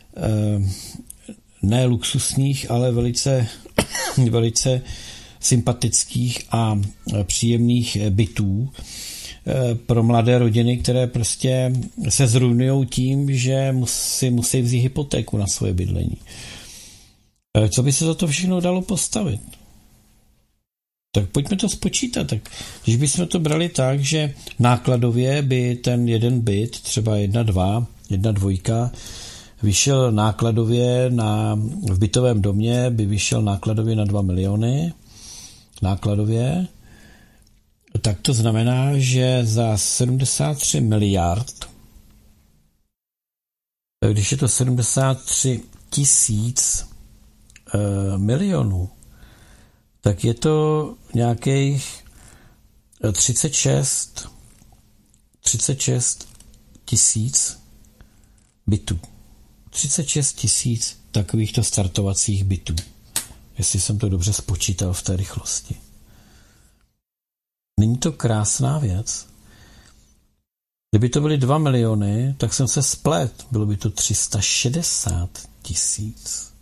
ne luxusních, ale velice sympatických a příjemných bytů pro mladé rodiny, které prostě se zrujnujou tím, že musí vzít hypotéku na svoje bydlení. Co by se za to všechno dalo postavit? Tak pojďme to spočítat. Tak, když bychom to brali tak, že nákladově by ten jeden byt, třeba 1,2, vyšel nákladově v bytovém domě by vyšel nákladově na 2 miliony nákladově, tak to znamená, že za 73 miliard, když je to 73 tisíc milionů, tak je to nějakých 36 tisíc bytů. 36 tisíc takovýchto startovacích bytů. Jestli jsem to dobře spočítal v té rychlosti. Není to krásná věc? Kdyby to byly 2 miliony, tak jsem se splet. Bylo by to 360 tisíc.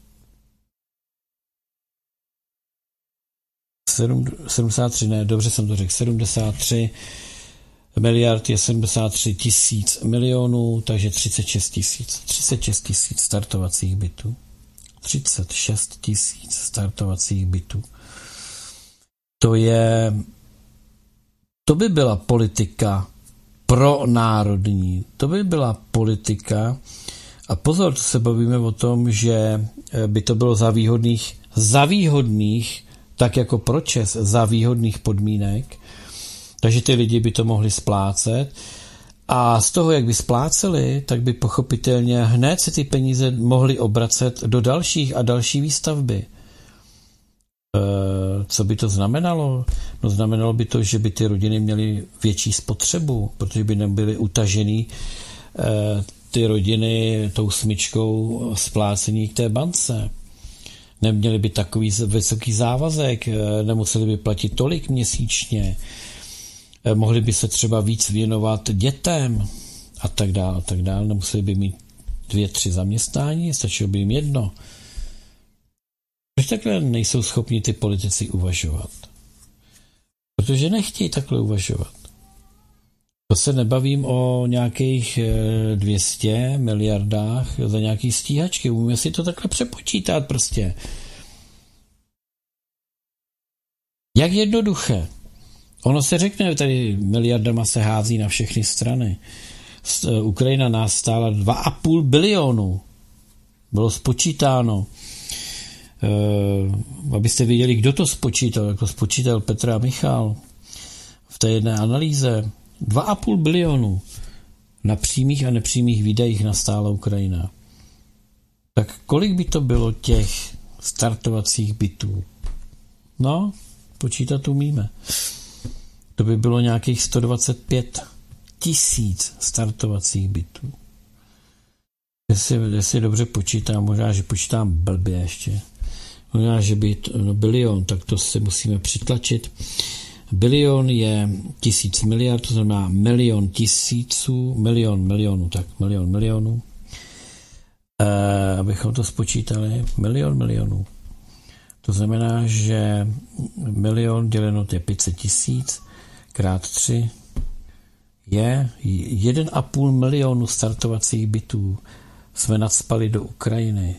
73, ne, dobře jsem to řekl, 73 miliard je 73 tisíc milionů, takže 36 tisíc startovacích bytů. 36 tisíc startovacích bytů. To je To by byla politika pronárodní. To by byla politika, a pozor, to se bavíme o tom, že by to bylo za výhodných, tak jako pro ČEZ, za výhodných podmínek, takže ty lidi by to mohli splácet a z toho, jak by spláceli, tak by pochopitelně hned se ty peníze mohly obracet do dalších a další výstavby. Co by to znamenalo? No znamenalo by to, že by ty rodiny měly větší spotřebu, protože by nebyly utažený ty rodiny tou smyčkou splácení k té bance. Neměli by takový vysoký závazek, nemuseli by platit tolik měsíčně, mohli by se třeba víc věnovat dětem a tak dále. Nemuseli by mít 2-3 zaměstnání, stačilo by jim 1. Proč takhle nejsou schopni ty politici uvažovat? Protože nechtějí takhle uvažovat. To se nebavím o nějakých 200 miliardách za nějaký stíhačky. Umíme si to takhle přepočítat prostě. Jak jednoduché. Ono se řekne, tady miliardama se hází na všechny strany. Ukrajina nás stála 2,5 bilionu. Bylo spočítáno. Abyste věděli, kdo to spočítal, jako spočítal Petr a Michal v té jedné analýze. 2,5 bilionu na přímých a nepřímých výdajích nastála Ukrajina. Tak kolik by to bylo těch startovacích bytů? No, počítat umíme. To by bylo nějakých 125 000 startovacích bytů. Jestli dobře počítám, možná, že počítám blbě ještě. Možná, že by bilion, tak to si musíme přitlačit. Bilion je 1000 miliard, to znamená milion milionů. Abychom to spočítali, milion milionů. To znamená, že milion děleno je 500 000 krát 3 je 1,5 milionu startovacích bytů jsme nacpali do Ukrajiny.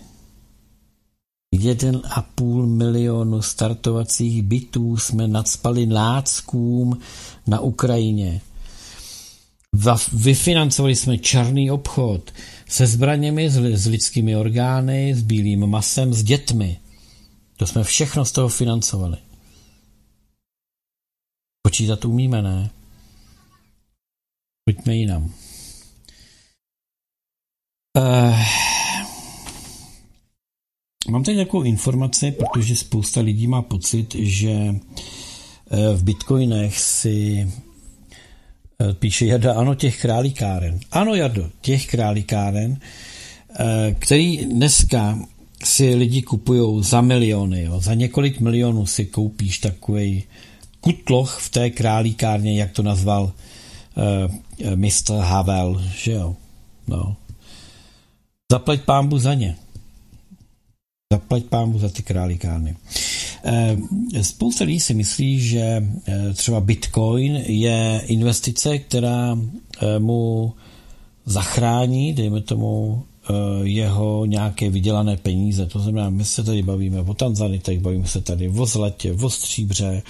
1,5 milionu startovacích bytů jsme nacpali náckům na Ukrajině. Vyfinancovali jsme černý obchod se zbraněmi, s lidskými orgány, s bílým masem, s dětmi. To jsme všechno z toho financovali. Počítat umíme, ne? Pojďme jinam. Mám tady takovou informaci, protože spousta lidí má pocit, že v bitcoinech si píše Jarda, ano, těch králíkáren. Ano, Jardo, těch králíkáren, který dneska si lidi kupujou za miliony. Jo. Za několik milionů si koupíš takovej kutloch v té králíkárně, jak to nazval Mr. Havel, že jo. No. Zaplať pánbu za ně. Zaplať pánbu za ty králíkárny. Spousta lidí si myslí, že třeba Bitcoin je investice, která mu zachrání, dejme tomu, jeho nějaké vydělané peníze. To znamená, my se tady bavíme o tanzanitech, bavíme se tady o zlatě, o stříbře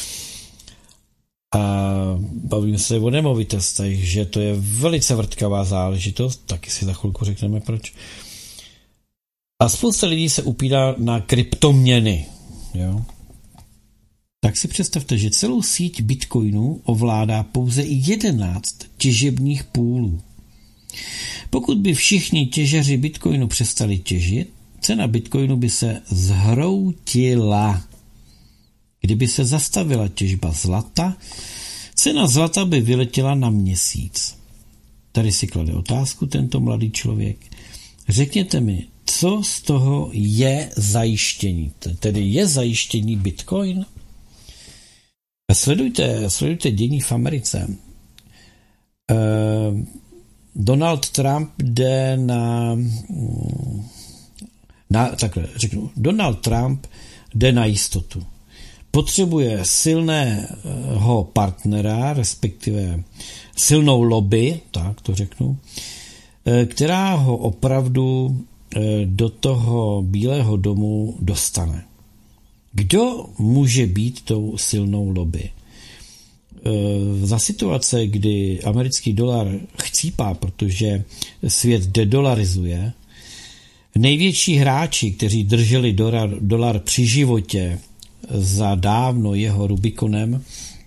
a bavíme se o nemovitostech, že to je velice vrtkavá záležitost, taky si za chvilku řekneme proč. A spousta lidí se upírá na kryptoměny. Jo? Tak si představte, že celou síť bitcoinů ovládá pouze 11 těžebních půlů. Pokud by všichni těžaři bitcoinu přestali těžit, cena bitcoinu by se zhroutila. Kdyby se zastavila těžba zlata, cena zlata by vyletěla na měsíc. Tady si klade otázku tento mladý člověk. Řekněte mi, co z toho je zajištění? Tedy je zajištění Bitcoin? Sledujte dění v Americe. Donald Trump jde Donald Trump jde na jistotu. Potřebuje silného partnera, respektive silnou lobby, tak to řeknu, která ho opravdu do toho Bílého domu dostane. Kdo může být tou silnou lobby? za situace, kdy americký dolar chcípá, protože svět dedolarizuje, největší hráči, kteří drželi dolar při životě za dávno jeho Rubikonem,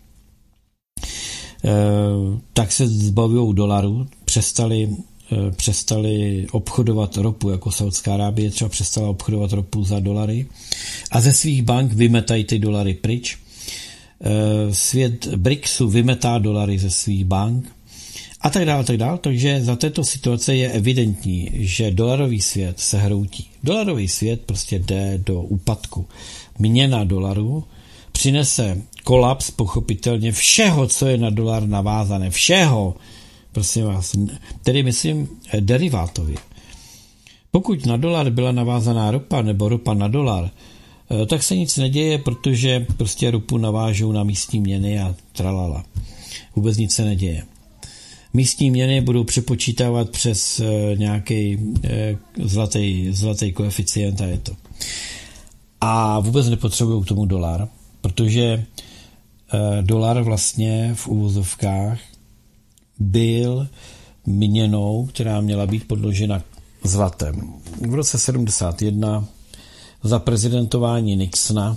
tak se zbavují dolaru, přestali obchodovat ropu, jako Saudská Arábie třeba přestala obchodovat ropu za dolary a ze svých bank vymetají ty dolary pryč. Svět BRICSu vymetá dolary ze svých bank a tak dále. Takže za této situace je evidentní, že dolarový svět se hroutí. Dolarový svět prostě jde do úpadku. Měna dolaru přinese kolaps pochopitelně všeho, co je na dolar navázané. Všeho, prosím vás, tedy myslím derivátově. Pokud na dolar byla navázaná ropa nebo ropa na dolar, tak se nic neděje, protože prostě ropu navážou na místní měny a tralala. Vůbec nic se neděje. Místní měny budou přepočítávat přes nějaký zlatý koeficient a je to. A vůbec nepotřebují k tomu dolar, protože dolar vlastně v uvozovkách byl měnou, která měla být podložena zlatem. V roce 71 za prezidentování Nixona,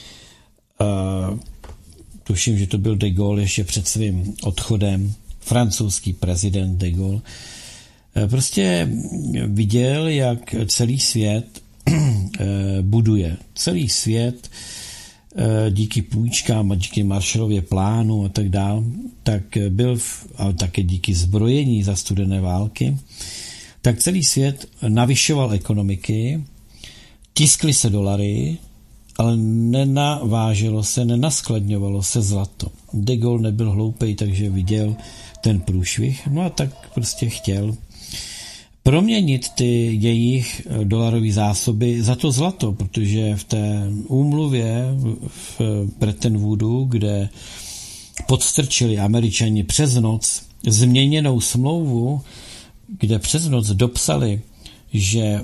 tuším, že to byl de Gaulle ještě před svým odchodem, francouzský prezident de Gaulle, prostě viděl, jak celý svět buduje. Celý svět díky půjčkám a díky Marshallově plánu a tak dále, tak byl, a také díky zbrojení za studené války, tak celý svět navyšoval ekonomiky, tiskly se dolary, ale nenaváželo se, nenaskladňovalo se zlato. De Gaulle nebyl hloupej, takže viděl ten průšvih, no a tak prostě chtěl proměnit ty jejich dolarové zásoby za to zlato, protože v té úmluvě v Bretton Woodu, kde podstrčili Američani přes noc změněnou smlouvu, kde přes noc dopsali, že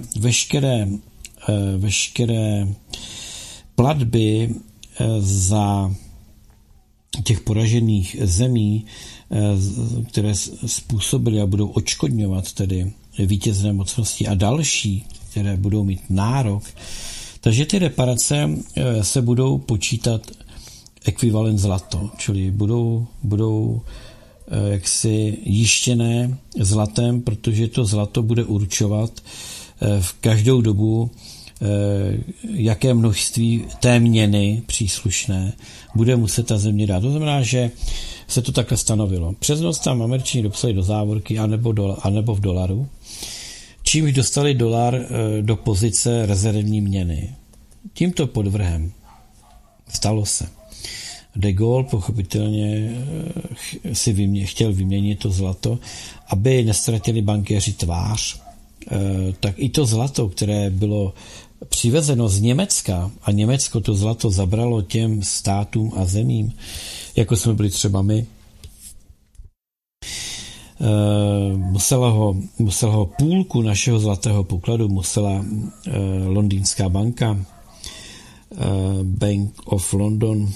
veškeré platby za těch poražených zemí, které způsobily a budou odškodňovat tedy vítězné mocnosti a další, které budou mít nárok, takže ty reparace se budou počítat ekvivalent zlato, čili budou jaksi jištěné zlatem, protože to zlato bude určovat v každou dobu, jaké množství té měny příslušné bude muset ta země dát. To znamená, že se to takhle stanovilo. Přes noc tam Američani dopsali do závorky anebo v dolaru, čímž dostali dolar do pozice rezervní měny. Tímto podvrhem stalo se. De Gaulle pochopitelně chtěl vyměnit to zlato, aby nestratili bankéři tvář, tak i to zlato, které bylo přivezeno z Německa a Německo to zlato zabralo těm státům a zemím, jako jsme byli třeba my, musela ho půlku našeho zlatého pokladu musela londýnská banka Bank of London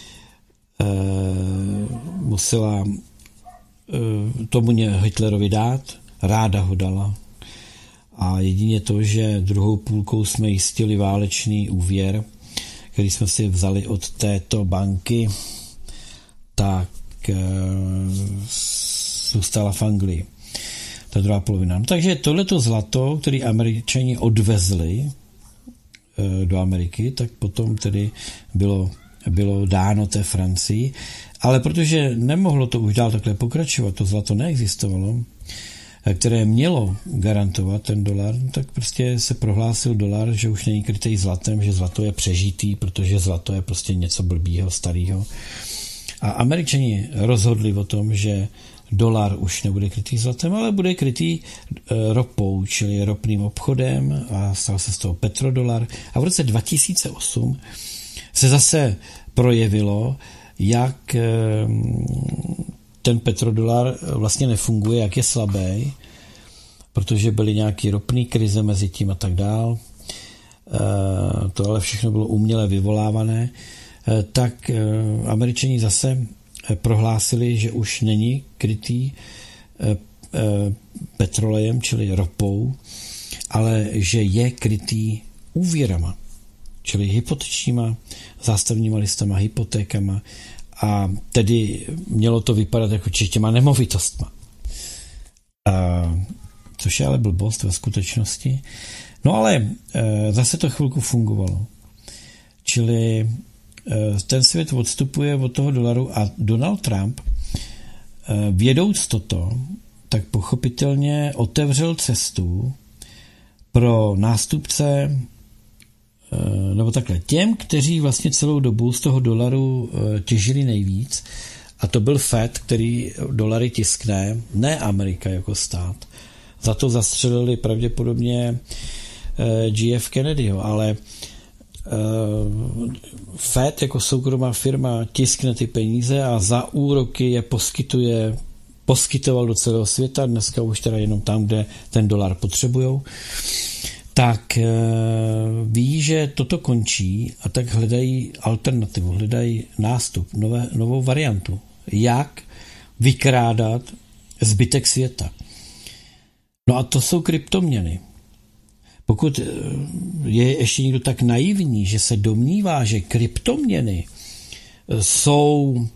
musela tomu Hitlerovi dát, ráda ho dala. A jedině to, že druhou půlkou jsme jistili válečný úvěr, který jsme si vzali od této banky, tak zůstala v Anglii. Ta druhá polovina. No, takže tohleto zlato, který Američani odvezli do Ameriky, tak potom tedy bylo dáno té Francii, ale protože nemohlo to už dál takhle pokračovat, to zlato neexistovalo, které mělo garantovat ten dolar, tak prostě se prohlásil dolar, že už není krytý zlatem, že zlato je přežitý, protože zlato je prostě něco blbýho, starýho. A Američani rozhodli o tom, že dolar už nebude krytý zlatem, ale bude krytý ropou, čili ropným obchodem a stal se z toho petrodolar. A v roce 2008 se zase projevilo, jak ten petrodolar vlastně nefunguje, jak je slabý, protože byly nějaké ropné krize mezi tím a tak dál. To ale všechno bylo uměle vyvolávané. Tak Američani zase prohlásili, že už není krytý petrolejem, čili ropou, ale že je krytý úvěrama, čili hypotečníma zástavníma listama, hypotékama, a tedy mělo to vypadat jako těma nemovitostma. Což je ale blbost ve skutečnosti. No ale zase to chvilku fungovalo. Čili ten svět odstupuje od toho dolaru a Donald Trump, vědouc toto, tak pochopitelně otevřel cestu pro nástupce, nebo takhle, těm, kteří vlastně celou dobu z toho dolaru těžili nejvíc, a to byl Fed, který dolary tiskne, ne Amerika jako stát. Za to zastřelili pravděpodobně GF Kennedyho, ale Fed jako soukromá firma tiskne ty peníze a za úroky je poskytoval do celého světa, dneska už teda jenom tam, kde ten dolar potřebujou, tak ví, že toto končí, a tak hledají alternativu, hledají nástup, novou variantu, jak vykrádat zbytek světa. No a to jsou kryptoměny. Pokud je ještě někdo tak naivní, že se domnívá, že kryptoměny jsou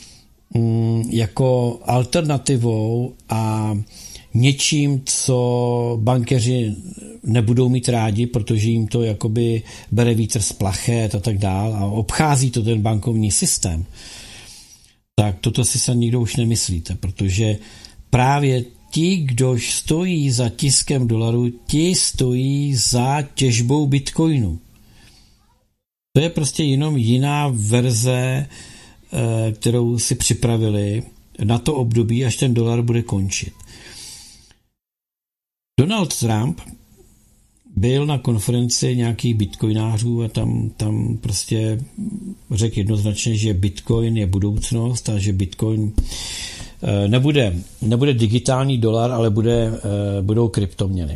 jako alternativou a něčím, co bankéři nebudou mít rádi, protože jim to jakoby bere vítr z plachet a tak dál a obchází to ten bankovní systém, tak toto si se nikdo už nemyslíte, protože právě ti, kdo stojí za tiskem dolaru, ti stojí za těžbou bitcoinu. To je prostě jenom jiná verze, kterou si připravili na to období, až ten dolar bude končit. Donald Trump byl na konferenci nějakých bitcoinářů a tam prostě řekl jednoznačně, že bitcoin je budoucnost a že bitcoin nebude digitální dolar, ale budou kryptoměny.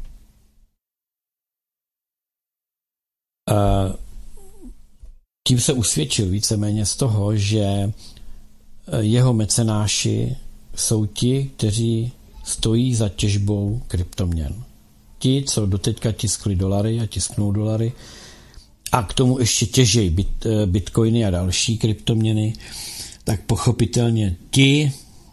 Tím se usvědčil víceméně z toho, že jeho mecenáši jsou ti, kteří stojí za těžbou kryptoměn. Ti, co doteďka tiskli dolary a tisknou dolary a k tomu ještě těžejí bitcoiny a další kryptoměny, tak pochopitelně ti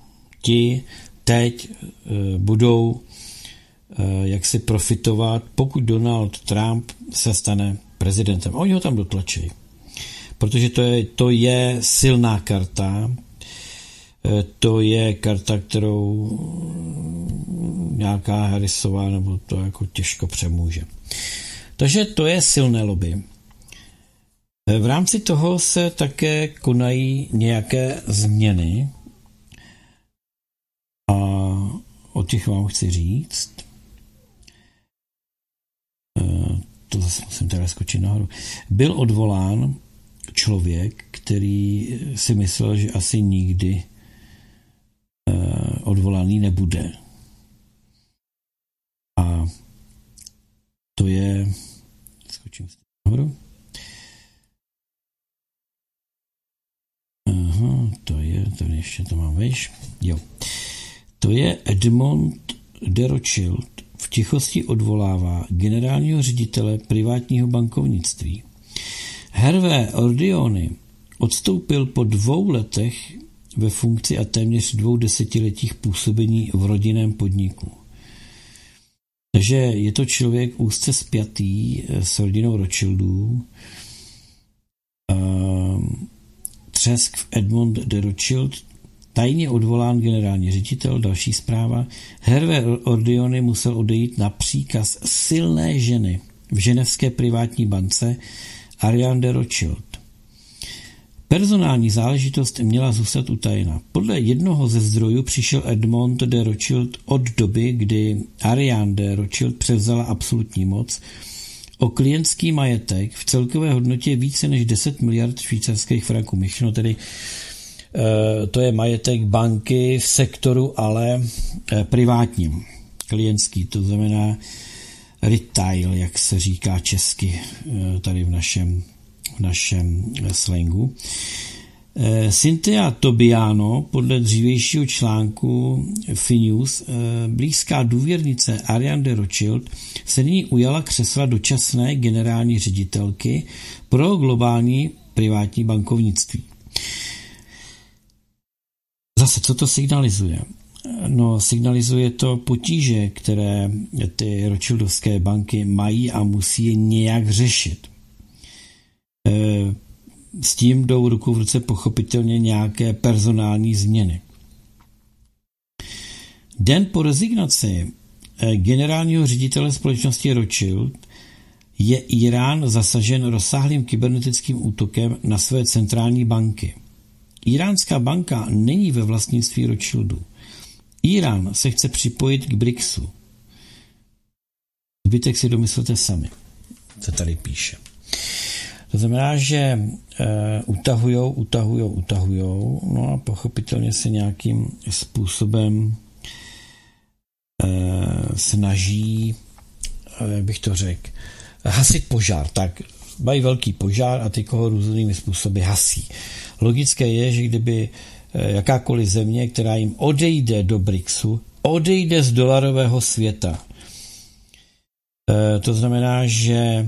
teď budou jaksi profitovat, pokud Donald Trump se stane prezidentem. Oni ho tam dotlačí. Protože to je silná karta, to je karta, kterou nějaká Harrisová nebo to jako těžko přemůže. Takže to je silné lobby. V rámci toho se také konají nějaké změny a o těch vám chci říct. To zase musím teda skočit nahoru. Byl odvolán člověk, který si myslel, že asi nikdy odvolaný nebude. A to je... Skočím z nahoru. Aha, tady ještě to mám, víš? Jo. To je Edmond de Rothschild. V tichosti odvolává generálního ředitele privátního bankovnictví. Hervé Ordiony odstoupil po 2 letech ve funkci a téměř 2 desetiletích působení v rodinném podniku. Takže je to člověk úzce spjatý s rodinou Rothschildů. Třesk v Edmond de Rothschild, tajně odvolán generální ředitel, další zpráva. Hervé Ordiony musel odejít na příkaz silné ženy v ženevské privátní bance Ariane de Rothschild. Personální záležitost měla zůstat utajena. Podle jednoho ze zdrojů přišel Edmond de Rothschild od doby, kdy Ariane de Rothschild převzala absolutní moc o klientský majetek v celkové hodnotě více než 10 miliard švýcarských franků. Myšleno tedy to je majetek banky v sektoru, ale privátním, klientský, to znamená retail, jak se říká česky tady v našem slangu. Cynthia Tobiano, podle dřívějšího článku Finews, blízká důvěrnice Ariane de Rothschild, se nyní ujala křesla dočasné generální ředitelky pro globální privátní bankovnictví. Zase, co to signalizuje? No, signalizuje to potíže, které ty Rothschildovské banky mají a musí je nějak řešit. S tím jdou ruku v ruce pochopitelně nějaké personální změny. Den po rezignaci generálního ředitele společnosti Rothschild je Irán zasažen rozsáhlým kybernetickým útokem na své centrální banky. Iránská banka není ve vlastnictví Rothschildů. Irán se chce připojit k BRICSu. Zbytek si domyslete sami, co tady píše. To znamená, že utahujou, no a pochopitelně se nějakým způsobem snaží, jak bych to řekl, hasit požár. Tak mají velký požár a ty koho různými způsoby hasí. Logické je, že kdyby jakákoliv země, která jim odejde do BRICSu, odejde z dolarového světa. To znamená, že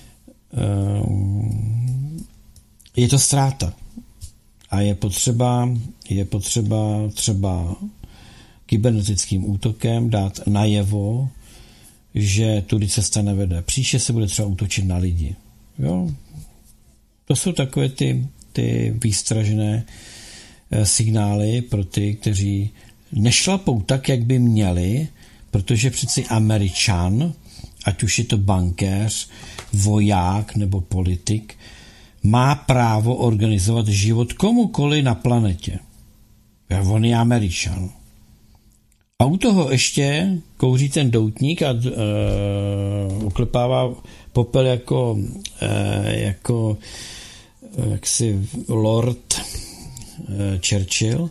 je to ztráta a je potřeba třeba kybernetickým útokem dát najevo, že tudy cesta nevede. Příště se bude třeba útočit na lidi. Jo? To jsou takové ty výstražné signály pro ty, kteří nešlapou tak, jak by měli, protože přeci Američan, ať už je to bankéř, voják nebo politik, má právo organizovat život komukoli na planetě. On je Američan. A u toho ještě kouří ten doutník a uklepává popel jako jaksi Lord Churchill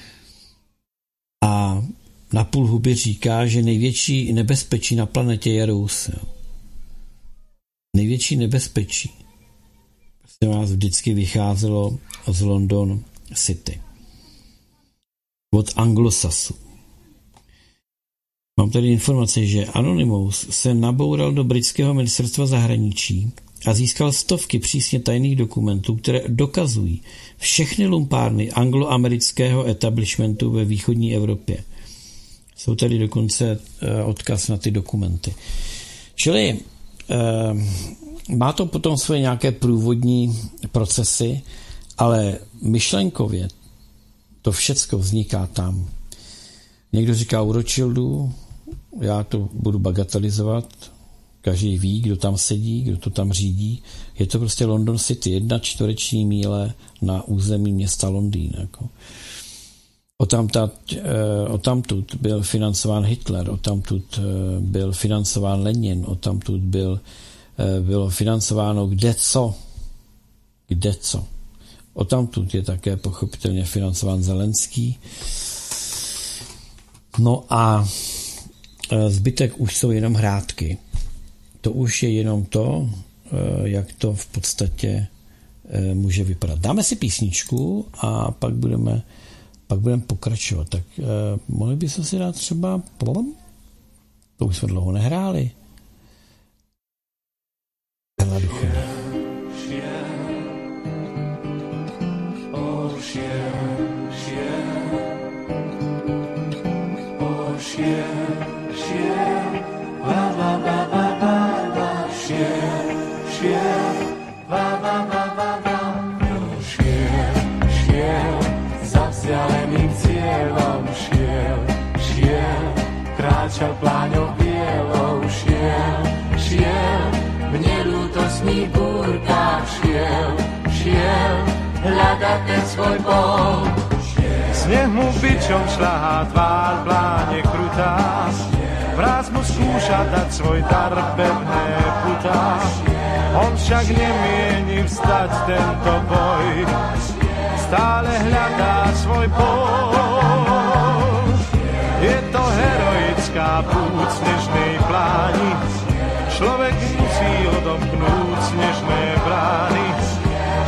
a na půl huby říká, že největší nebezpečí na planetě je Rus. Největší nebezpečí. Prostě vás vždycky vycházelo z London City. Od Anglosasů. Mám tady informace, že Anonymous se naboural do britského ministerstva zahraničí a získal stovky přísně tajných dokumentů, které dokazují všechny lumpárny angloamerického establishmentu ve východní Evropě. Jsou tady dokonce odkaz na ty dokumenty. Čili má to potom svoje nějaké průvodní procesy, ale myšlenkově to všecko vzniká tam. Někdo říká u Rothschildů, já to budu bagatelizovat, každý ví, kdo tam sedí, kdo to tam řídí. Je to prostě London City, 1 čtvereční míle na území města Londýn. Jako. Odtamtud byl financován Hitler, odtamtud byl financován Lenin, odtamtud bylo financováno kde co. Odtamtud je také pochopitelně financován Zelenský. No a zbytek už jsou jenom hrátky. To už je jenom to, jak to v podstatě může vypadat. Dáme si písničku a pak budeme pokračovat. Tak mohli bychom si dát třeba to už jsme dlouho nehráli. Karla Duchovní. Kráčal pláňou bielou, šiel, v nelútostných búrkách šiel, hľadať ten svoj bol. Sneh mu bičom šľahá tvár, pláne krutá, vrác mu skúša dať svoj dar, pevné putá. On však nemieni vstať tento boj, stále hľadá svoj pol. Je to heroická púť snežnej pláni, človek musí odomknúť snežné brány, človek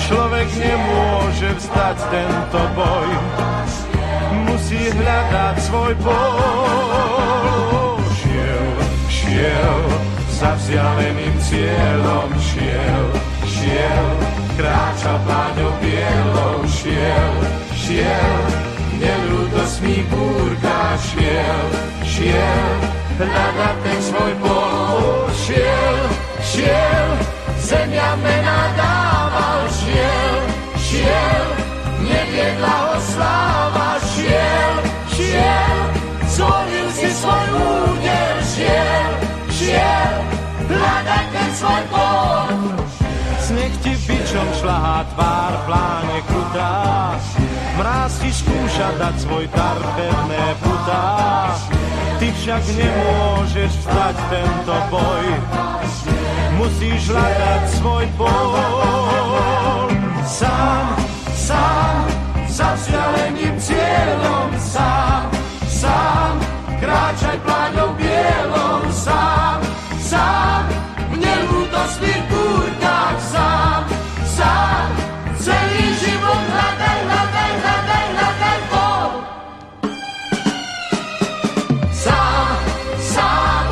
človek nemôže vzdať tento boj, musí hľadať svoj pol. Šiel za vzdialeným cieľom, šiel, kráča pláňou bielou, šiel, v neľútostných búrkach, šiel, hľadať ten svoj pol. Šiel, zemia mena dával, šiel, neviedla ho sláva, šiel, zvolil si svoj úder, šiel, hľadať ten svoj pol. Sneh ti bičom šľahá tvár, pláne krutá, mráz ti skúša dať svoj dar, pevné putá. Ty však nemôžeš vzdať tento boj, musíš hľadať svoj pol. Sám, za vzdialeným cieľom, sám, kráčaj pláňou bielou, sám, v neľútostných búrkach, sám, celý život hľadaj bol. Sám,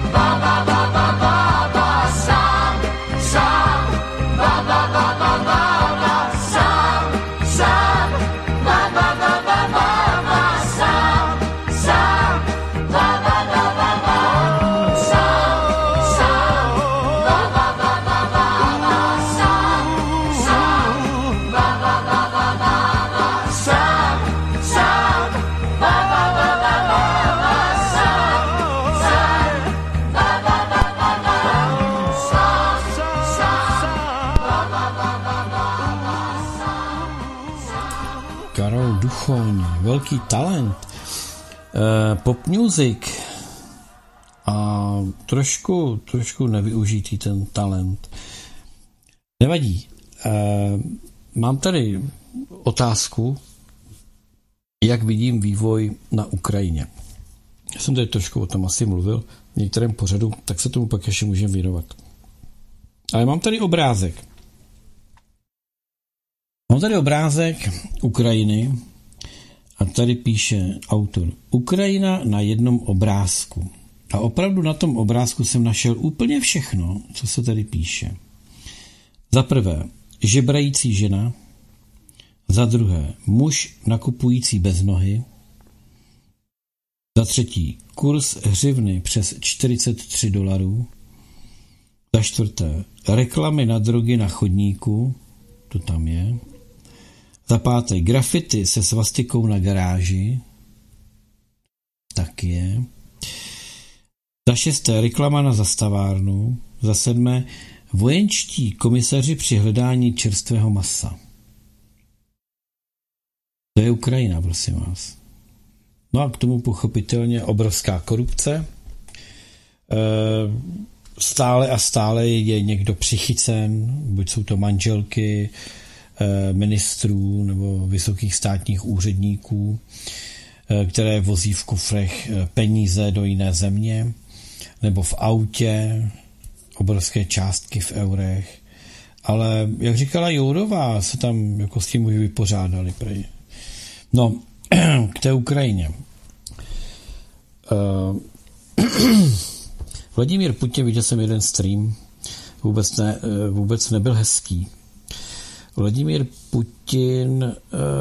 Karol Duchoň, velký talent, pop music a trošku nevyužitý ten talent. Nevadí. Mám tady otázku, jak vidím vývoj na Ukrajině. Já jsem tady trošku o tom asi mluvil v některém pořadu, tak se tomu pak ještě můžeme věnovat. Ale mám tady obrázek. Mám tady obrázek Ukrajiny a tady píše autor Ukrajina na jednom obrázku. A opravdu na tom obrázku jsem našel úplně všechno, co se tady píše. Za prvé, žebrající žena. Za druhé, muž nakupující bez nohy. Za třetí, kurz hřivny přes $43. Za čtvrté, reklamy na drogy na chodníku. To tam je. Za páté, grafity se svastikou na garáži. Tak je. Za šesté, reklama na zastavárnu. Za sedmé, vojenští komisaři při hledání čerstvého masa. To je Ukrajina, prosím vás. No a k tomu pochopitelně obrovská korupce. Stále a stále je někdo přichycen, buď jsou to manželky ministrů nebo vysokých státních úředníků, které vozí v kufrech peníze do jiné země, nebo v autě obrovské částky v eurech. Ale jak říkala Jourová, se tam jako s tím už vypořádali. Prej. No, k té Ukrajině. Vladimír Putin, viděl jsem jeden stream, vůbec nebyl hezký. Vladimír Putin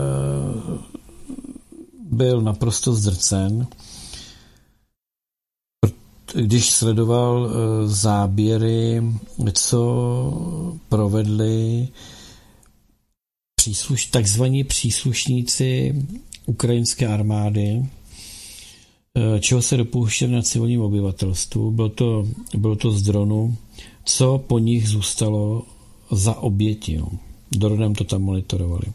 byl naprosto zdrcen, když sledoval záběry, co provedli takzvaní příslušníci ukrajinské armády, čeho se dopouštěli na civilním obyvatelstvu. Bylo to z dronu, co po nich zůstalo za oběti. No. Dronem to tam monitorovali.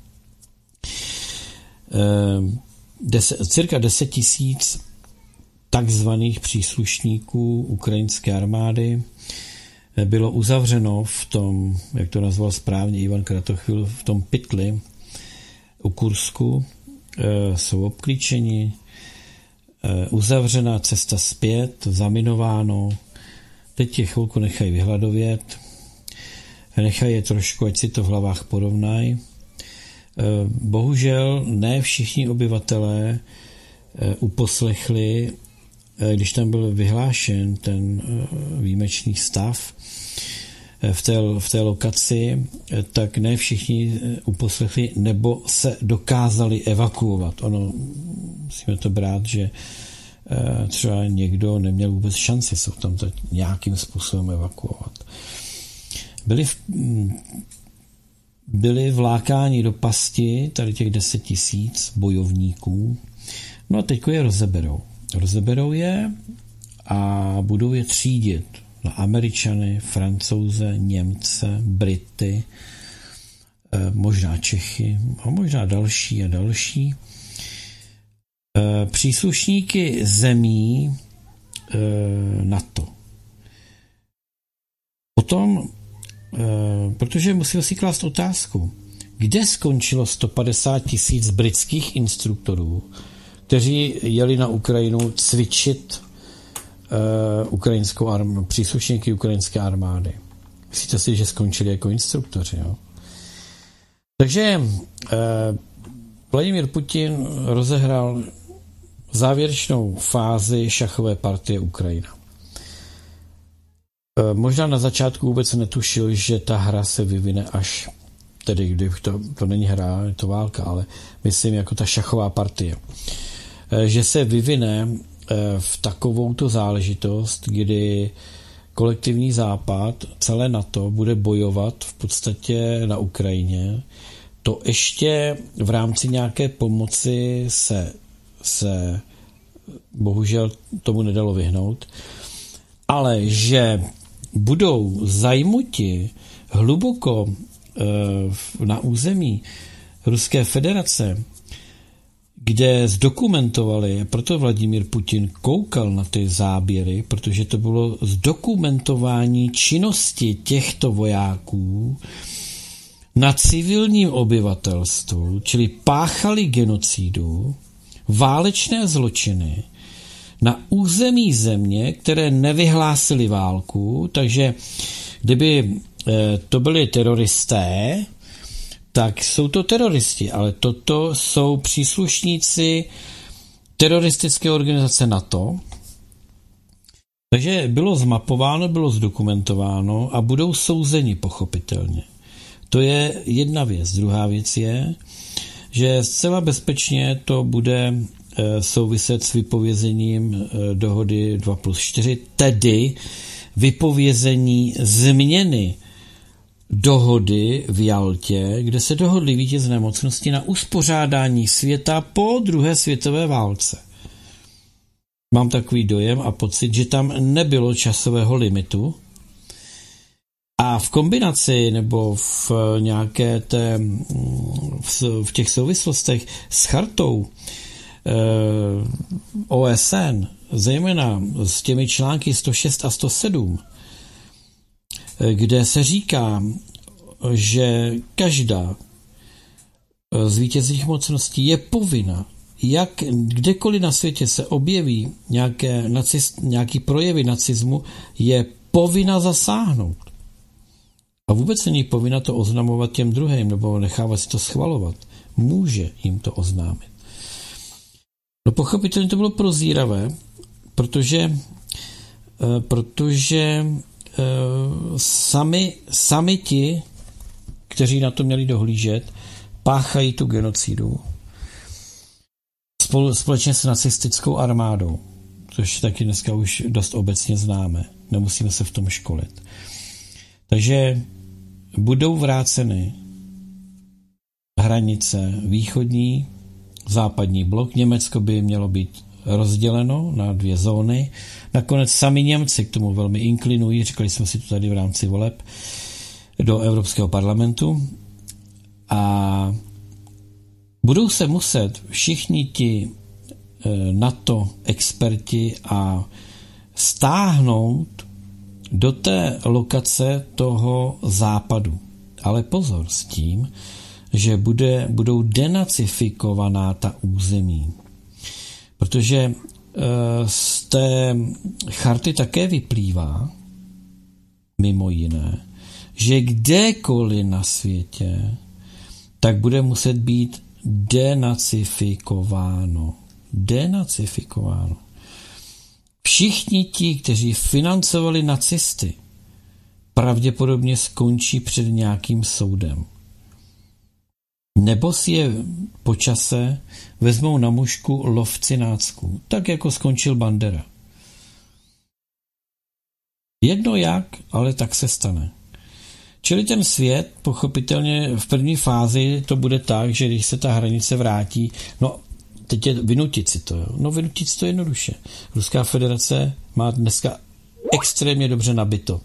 Cirka 10 000 takzvaných příslušníků ukrajinské armády bylo uzavřeno v tom, jak to nazval správně Ivan Kratochvil, v tom pytli u Kursku. Jsou obklíčeni, uzavřená cesta zpět, zaminováno, teď je chvilku nechají vyhladovět. Nechají je trošku, ať si to v hlavách porovnají. Bohužel ne všichni obyvatelé uposlechli, když tam byl vyhlášen ten výjimečný stav v té lokaci, tak ne všichni uposlechli nebo se dokázali evakuovat. Ono, musíme to brát, že třeba někdo neměl vůbec šanci se tam nějakým způsobem evakuovat. Byli vlákáni do pasti tady těch 10 000 bojovníků. No a teďko je rozeberou. Rozeberou je a budou je třídit na Američany, Francouze, Němce, Brity, možná Čechy a možná další a další. Příslušníky zemí NATO. Potom, protože musíme si klást otázku, kde skončilo 150 000 britských instruktorů, kteří jeli na Ukrajinu cvičit příslušníky ukrajinské armády. Myslíte si, že skončili jako instruktoři? Jo? Takže Vladimír Putin rozehrál závěrečnou fázi šachové partie Ukrajina. Možná na začátku vůbec netušil, že ta hra se vyvine až, tedy kdy to není hra, je to válka, ale myslím jako ta šachová partie. Že se vyvine v takovouto záležitost, kdy kolektivní západ, celé NATO bude bojovat v podstatě na Ukrajině. To ještě v rámci nějaké pomoci se bohužel tomu nedalo vyhnout, ale že budou zajmuti hluboko na území Ruské federace, kde zdokumentovali, proto Vladimír Putin koukal na ty záběry, protože to bylo zdokumentování činnosti těchto vojáků na civilním obyvatelstvu, čili páchali genocidu, válečné zločiny na území země, které nevyhlásily válku, takže kdyby to byli teroristé, tak jsou to teroristi, ale toto jsou příslušníci teroristické organizace NATO. Takže bylo zmapováno, bylo zdokumentováno a budou souzeni pochopitelně. To je jedna věc. Druhá věc je, že zcela bezpečně to bude souviset s vypovězením dohody 2+4, tedy vypovězení změny dohody v Jaltě, kde se dohodly vítězné mocnosti na uspořádání světa po druhé světové válce. Mám takový dojem a pocit, že tam nebylo časového limitu a v kombinaci nebo v nějaké v těch souvislostech s chartou OSN, zejména s těmi články 106 a 107, kde se říká, že každá z vítězných mocností je povinna, jak kdekoliv na světě se objeví nějaký projevy nacismu, je povinna zasáhnout. A vůbec není povinna to oznamovat těm druhým, nebo nechávat si to schvalovat. Může jim to oznámit. No pochopitelně to bylo prozíravé, protože sami ti, kteří na to měli dohlížet, páchají tu genocidu společně s nacistickou armádou, což taky dneska už dost obecně známe. Nemusíme se v tom školit. Takže budou vráceny hranice východní, západní blok. Německo by mělo být rozděleno na 2 zóny. Nakonec sami Němci k tomu velmi inklinují, říkali jsme si to tady v rámci voleb do Evropského parlamentu. A budou se muset všichni ti NATO experti a stáhnout do té lokace toho západu. Ale pozor s tím, že budou denacifikovaná ta území. Protože z té charty také vyplývá, mimo jiné, že kdekoliv na světě, tak bude muset být denacifikováno. Denacifikováno. Všichni ti, kteří financovali nacisty, pravděpodobně skončí před nějakým soudem. Nebo si je po čase vezmou na mužku lovci nácků, tak jako skončil Bandera. Jedno jak, ale tak se stane. Čili ten svět, pochopitelně v první fázi to bude tak, že když se ta hranice vrátí, no teď je vynutit si to, vynutit si to jednoduše. Ruská federace má dneska extrémně dobře nabito.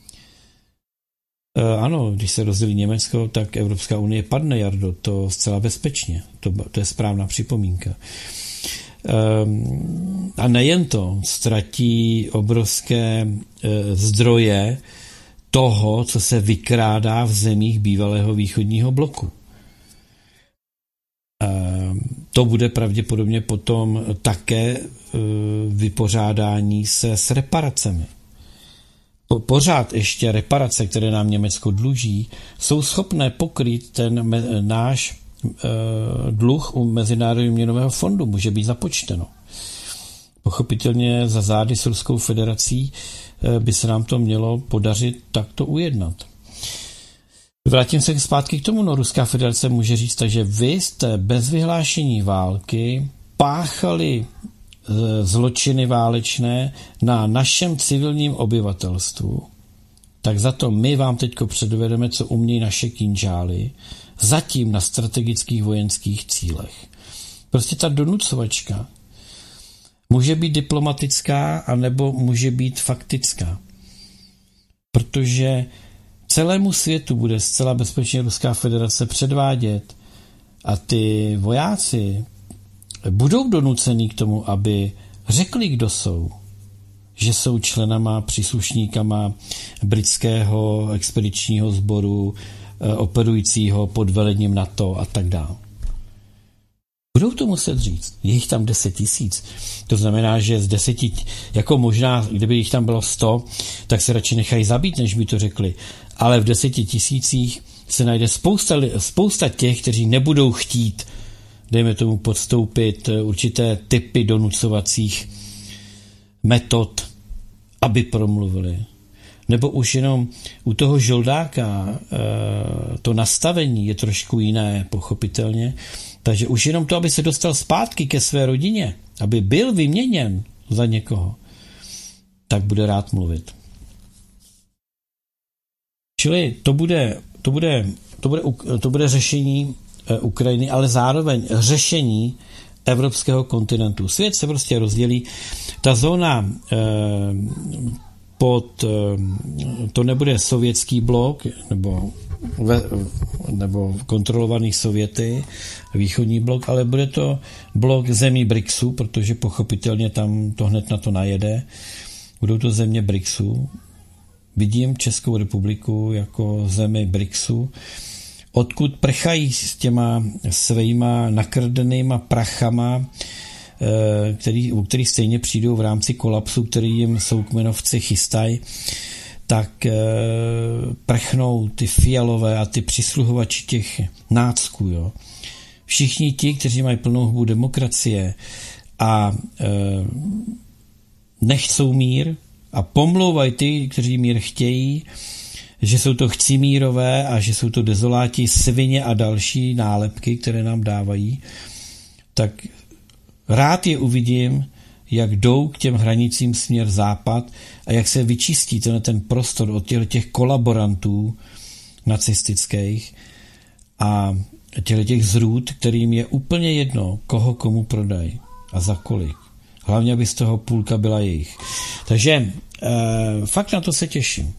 Ano, když se rozdělí Německo, tak Evropská unie padne, Jardo, to zcela bezpečně. To je správná připomínka. A nejen to, ztratí obrovské zdroje toho, co se vykrádá v zemích bývalého východního bloku. To bude pravděpodobně potom také vypořádání se s reparacemi. Pořád ještě reparace, které nám Německo dluží, jsou schopné pokrýt ten náš dluh u Mezinárodního měnového fondu, může být započteno. Pochopitelně za zády s Ruskou federací by se nám to mělo podařit takto ujednat. Vrátím se zpátky k tomu, Ruská federace může říct, takže vy jste bez vyhlášení války páchali zločiny válečné na našem civilním obyvatelstvu, tak za to my vám teďko předvedeme, co umějí naše kynžály, zatím na strategických vojenských cílech. Prostě ta donucovačka může být diplomatická, anebo může být faktická. Protože celému světu bude zcela bezpečně Ruská federace předvádět a ty vojáci budou donuceni k tomu, aby řekli, kdo jsou. Že jsou členama, příslušníkama britského expedičního sboru, operujícího pod velením NATO a tak dále. Budou to muset říct. Je jich tam 10 000. To znamená, že z 10, jako možná, kdyby jich tam bylo 100, tak se radši nechají zabít, než by to řekli. Ale v 10 000 se najde spousta těch, kteří nebudou chtít, dejme tomu, podstoupit určité typy donucovacích metod, aby promluvili. Nebo už jenom u toho žoldáka to nastavení je trošku jiné, pochopitelně. Takže už jenom to, aby se dostal zpátky ke své rodině, aby byl vyměněn za někoho, tak bude rád mluvit. Čili to bude řešení Ukrajiny, ale zároveň řešení evropského kontinentu. Svět se prostě rozdělí. Ta zóna to nebude sovětský blok nebo kontrolovaný Sověty, východní blok, ale bude to blok zemí BRICSu, protože pochopitelně tam to hned na to najede. Budou to země BRICSu. Vidím Českou republiku jako zemi BRICSu, odkud prchají s těma svýma nakrdenýma prachama, u kterých stejně přijdou v rámci kolapsu, který jim soukmenovci chystají, tak prchnou ty fialové a ty přisluhovači těch nácků. Jo. Všichni ti, kteří mají plnou hubu demokracie a nechcou mír a pomlouvají ty, kteří mír chtějí, že jsou to chcimírové a že jsou to dezoláti, svině a další nálepky, které nám dávají, tak rád je uvidím, jak jdou k těm hranicím směr západ a jak se vyčistí ten prostor od těch kolaborantů nacistických a těch zrůd, kterým je úplně jedno, koho komu prodají a za kolik. Hlavně, aby z toho půlka byla jejich. Takže fakt na to se těším.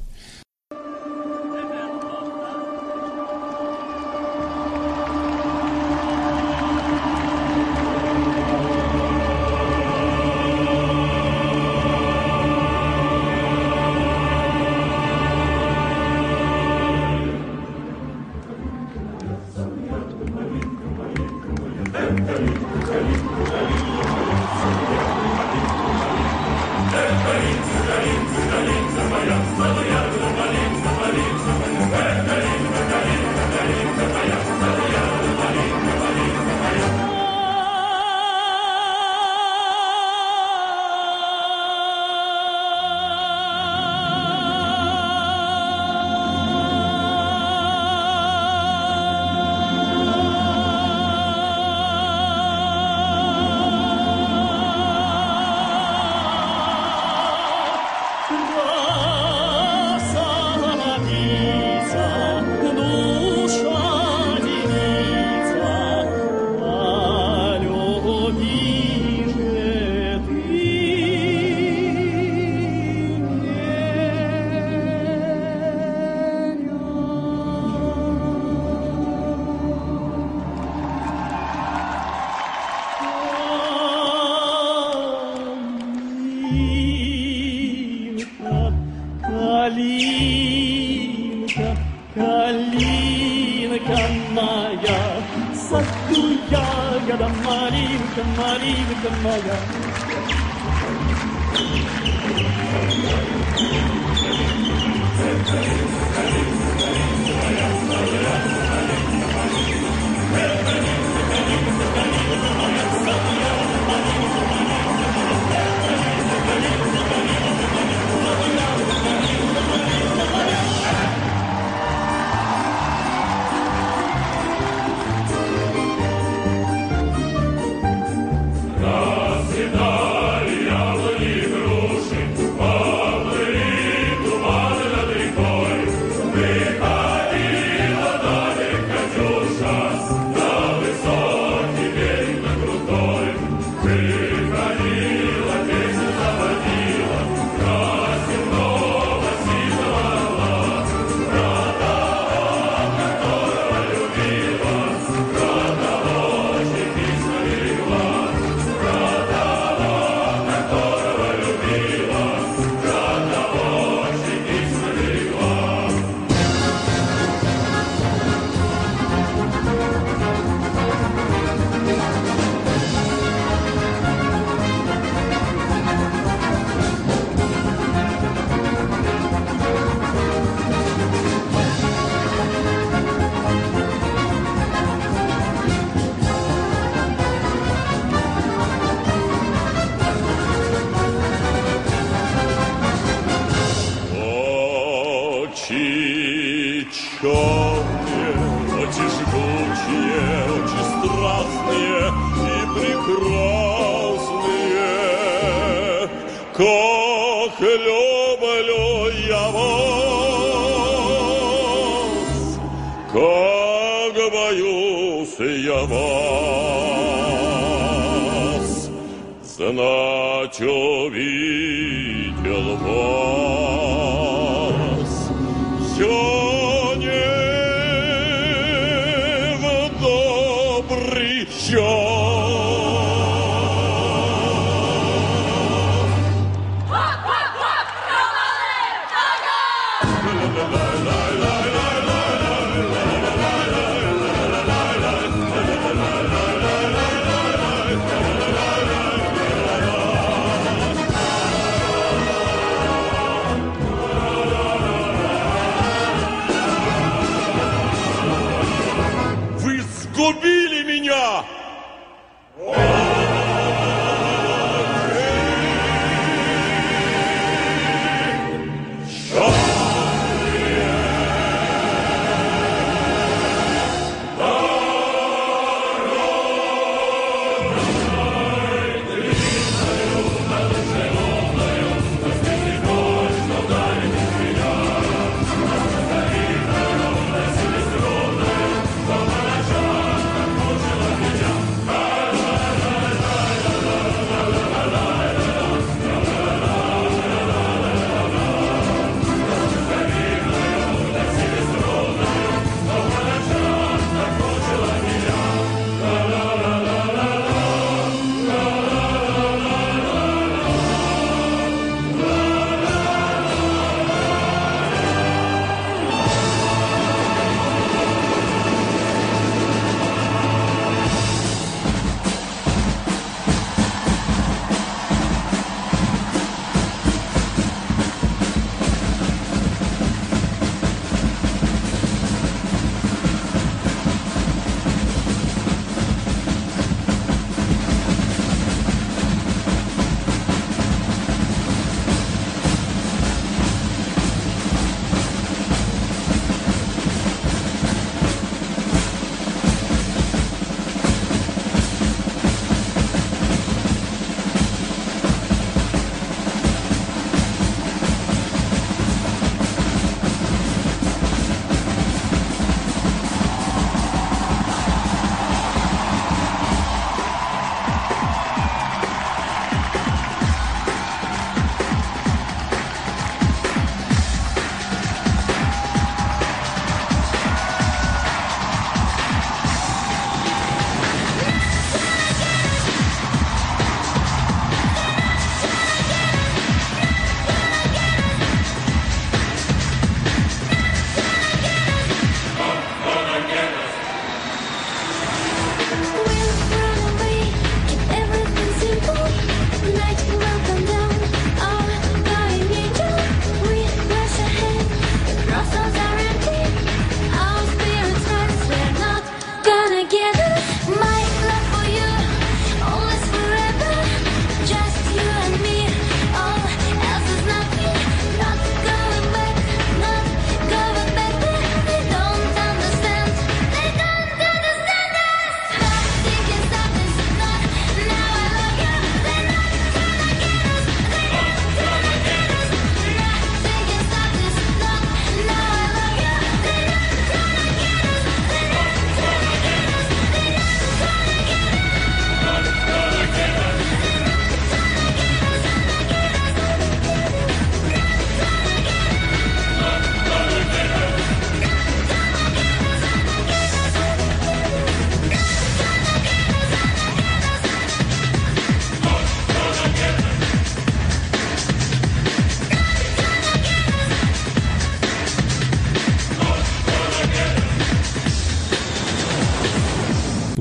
саду ягода, малинка, малинка моя. Знать увидел вас, все не в добрый час. Губили меня,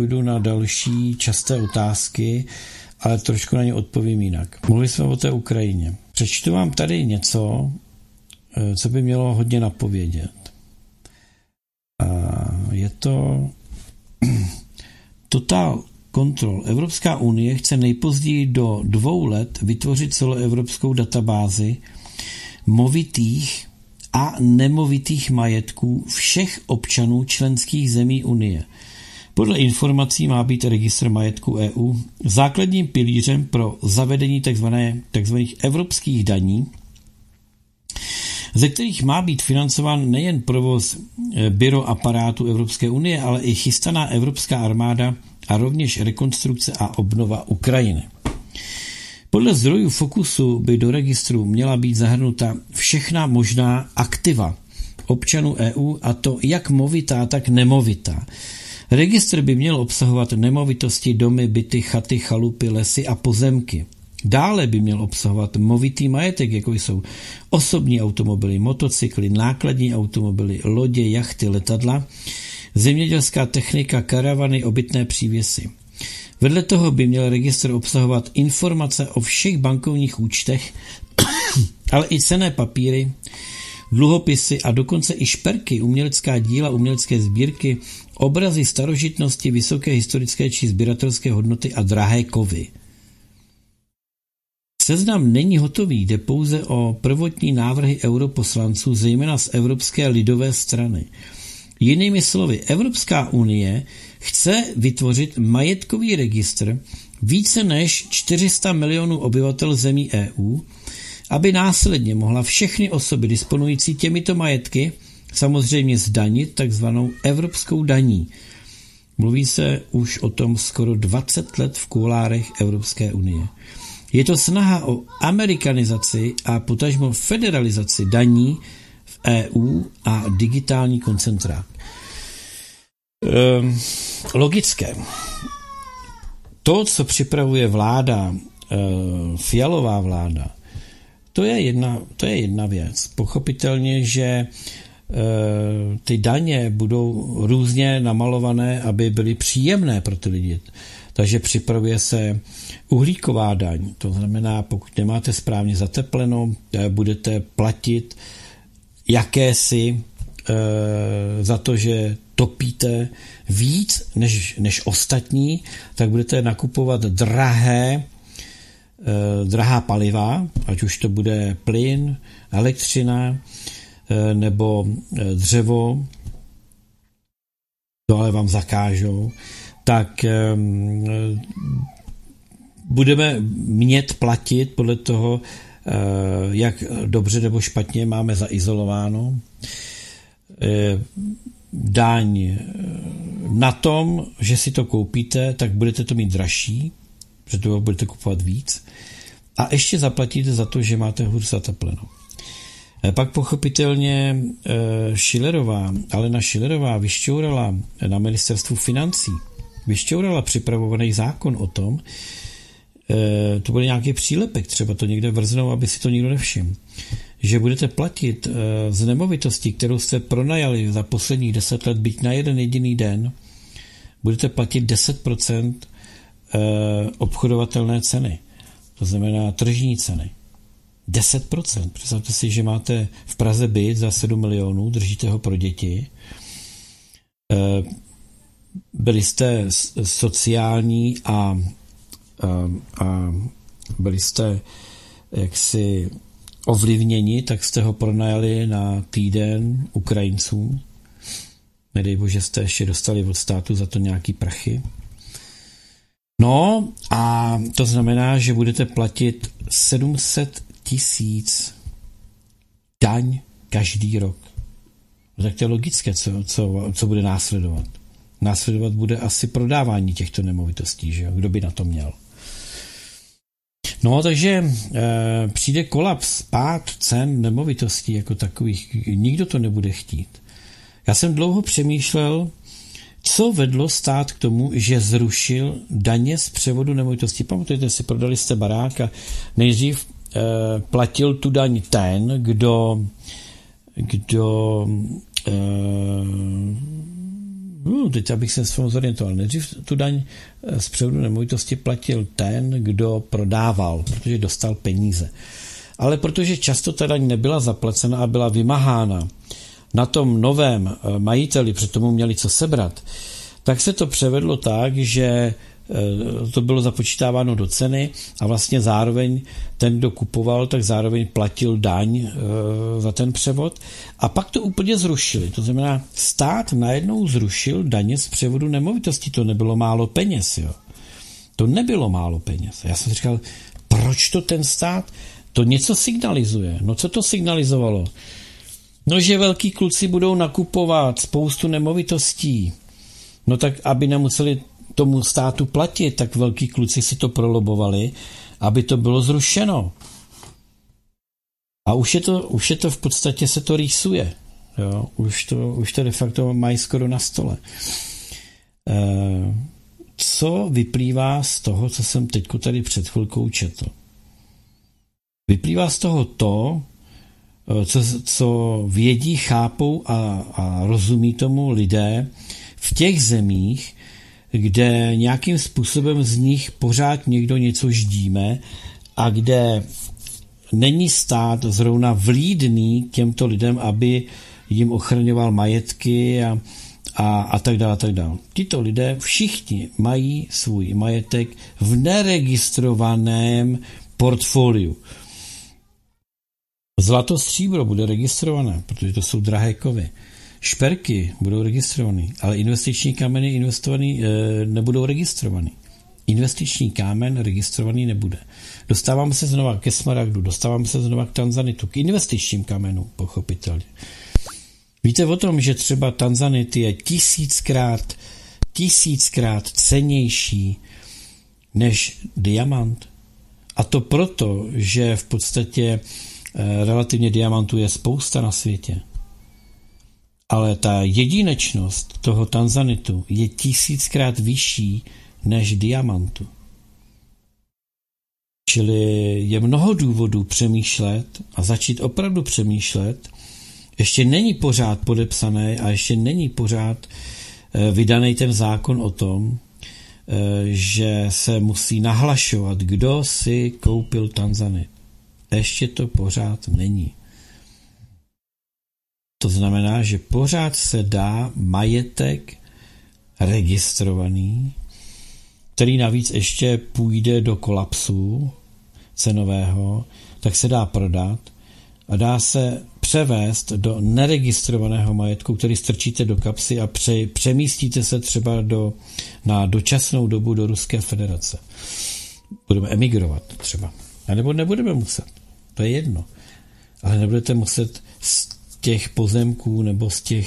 půjdu na další časté otázky, ale trošku na ně odpovím jinak. Mluvili jsme o té Ukrajině. Přečtu vám tady něco, co by mělo hodně napovědět. Je to Total Control. Evropská unie chce nejpozději do 2 let vytvořit celoevropskou databázi movitých a nemovitých majetků všech občanů členských zemí Unie. Podle informací má být registr majetku EU základním pilířem pro zavedení tzv. Evropských daní, ze kterých má být financován nejen provoz byro aparátu Evropské unie, ale i chystaná evropská armáda a rovněž rekonstrukce a obnova Ukrajiny. Podle zdrojů Focusu by do registru měla být zahrnuta všechna možná aktiva občanů EU, a to jak movitá, tak nemovitá. Registr by měl obsahovat nemovitosti, domy, byty, chaty, chalupy, lesy a pozemky. Dále by měl obsahovat movitý majetek, jako jsou osobní automobily, motocykly, nákladní automobily, lodě, jachty, letadla, zemědělská technika, karavany, obytné přívěsy. Vedle toho by měl registr obsahovat informace o všech bankovních účtech, ale i cenné papíry, dluhopisy a dokonce i šperky, umělecká díla, umělecké sbírky, obrazy starožitnosti, vysoké historické či sběratelské hodnoty a drahé kovy. Seznam není hotový, jde pouze o prvotní návrhy europoslanců, zejména z Evropské lidové strany. Jinými slovy, Evropská unie chce vytvořit majetkový registr více než 400 milionů obyvatel zemí EU, aby následně mohla všechny osoby disponující těmito majetky samozřejmě zdanit takzvanou evropskou daní. Mluví se už o tom skoro 20 let v kulárech Evropské unie. Je to snaha o amerikanizaci a potažmo federalizaci daní v EU a digitální koncentrát. Logické. To, co připravuje vláda, Fialová vláda, to je jedna věc. Pochopitelně, že ty daně budou různě namalované, aby byly příjemné pro ty lidi. Takže připravuje se uhlíková daň. To znamená, pokud nemáte správně zatepleno, budete platit jakési za to, že topíte víc než ostatní, tak budete nakupovat drahá paliva, ať už to bude plyn, elektřina nebo dřevo, to ale vám zakážou, tak budeme mět platit podle toho, jak dobře nebo špatně máme zaizolováno. Daň na tom, že si to koupíte, tak budete to mít dražší, protože to budete kupovat víc. A ještě zaplatíte za to, že máte hůř zatepleno. Pak pochopitelně Alena Schillerová vyšťourala na ministerstvu financí, vyšťourala připravovaný zákon o tom, to bude nějaký přílepek, třeba to někde vrznou, aby si to nikdo nevšiml, že budete platit z nemovitosti, kterou jste pronajali za posledních 10 let, byť na jeden jediný den, budete platit 10% obchodovatelné ceny. To znamená tržní ceny. 10%. Představte si, že máte v Praze byt za 7 milionů, držíte ho pro děti. Byli jste sociální a byli jste jaksi ovlivněni, tak jste ho pronajali na týden Ukrajincům. Nedej bože, jste ještě dostali od státu za to nějaký prachy. No a to znamená, že budete platit 700 000 daň každý rok. No tak to je logické, co bude následovat. Následovat bude asi prodávání těchto nemovitostí, že jo? Kdo by na to měl? No, takže přijde kolaps, pád cen nemovitostí jako takových. Nikdo to nebude chtít. Já jsem dlouho přemýšlel, co vedlo stát k tomu, že zrušil daně z převodu nemovitostí. Pamatujete si, prodali jste barák a nejdřív platil tu daň ten, kdo teď abych se zorientoval. Nejdřív tu daň z převodu nemovitosti platil ten, kdo prodával, protože dostal peníze. Ale protože často ta daň nebyla zaplacena a byla vymahána na tom novém majiteli, protože tomu měli co sebrat, tak se to převedlo tak, že to bylo započítáváno do ceny a vlastně zároveň ten, kdo kupoval, tak zároveň platil daň za ten převod a pak to úplně zrušili. To znamená, stát najednou zrušil daně z převodu nemovitosti. To nebylo málo peněz, jo. To nebylo málo peněz. Já jsem říkal, proč to ten stát? To něco signalizuje. No co to signalizovalo? No, že velký kluci budou nakupovat spoustu nemovitostí. No tak, aby nemuseli tomu státu platit, tak velký kluci si to prolobovali, aby to bylo zrušeno. A už je to v podstatě se to rýsuje. Jo? Už to de facto mají skoro na stole. Co vyplývá z toho, co jsem teďko tady před chvilkou četl? Vyplývá z toho to, co vědí, chápou a rozumí tomu lidé v těch zemích, kde nějakým způsobem z nich pořád někdo něco ždíme a kde není stát zrovna vlídný těmto lidem, aby jim ochraňoval majetky a tak dále, tak dále. Tito lidé všichni mají svůj majetek v neregistrovaném portfoliu. Zlato, stříbro bude registrované, protože to jsou drahé kovy. Šperky budou registrované, ale investiční kameny nebudou registrovaný. Investiční kámen registrovaný nebude. Dostáváme se znova ke smaragdu, dostáváme se znova k tanzanitu, k investičním kamenům, pochopitelně. Víte o tom, že třeba tanzanit je tisíckrát cennější než diamant? A to proto, že v podstatě relativně diamantů je spousta na světě. Ale ta jedinečnost toho tanzanitu je 1000krát vyšší než diamantu. Čili je mnoho důvodů přemýšlet a začít opravdu přemýšlet. Ještě není pořád podepsaný a ještě není pořád vydaný ten zákon o tom, že se musí nahlašovat, kdo si koupil tanzanit. Ještě to pořád není. To znamená, že pořád se dá majetek registrovaný, který navíc ještě půjde do kolapsu cenového, tak se dá prodat a dá se převést do neregistrovaného majetku, který strčíte do kapsy a přemístíte se třeba na dočasnou dobu do Ruské federace. Budeme emigrovat třeba. A nebo nebudeme muset. To je jedno. Ale nebudete muset z těch pozemků nebo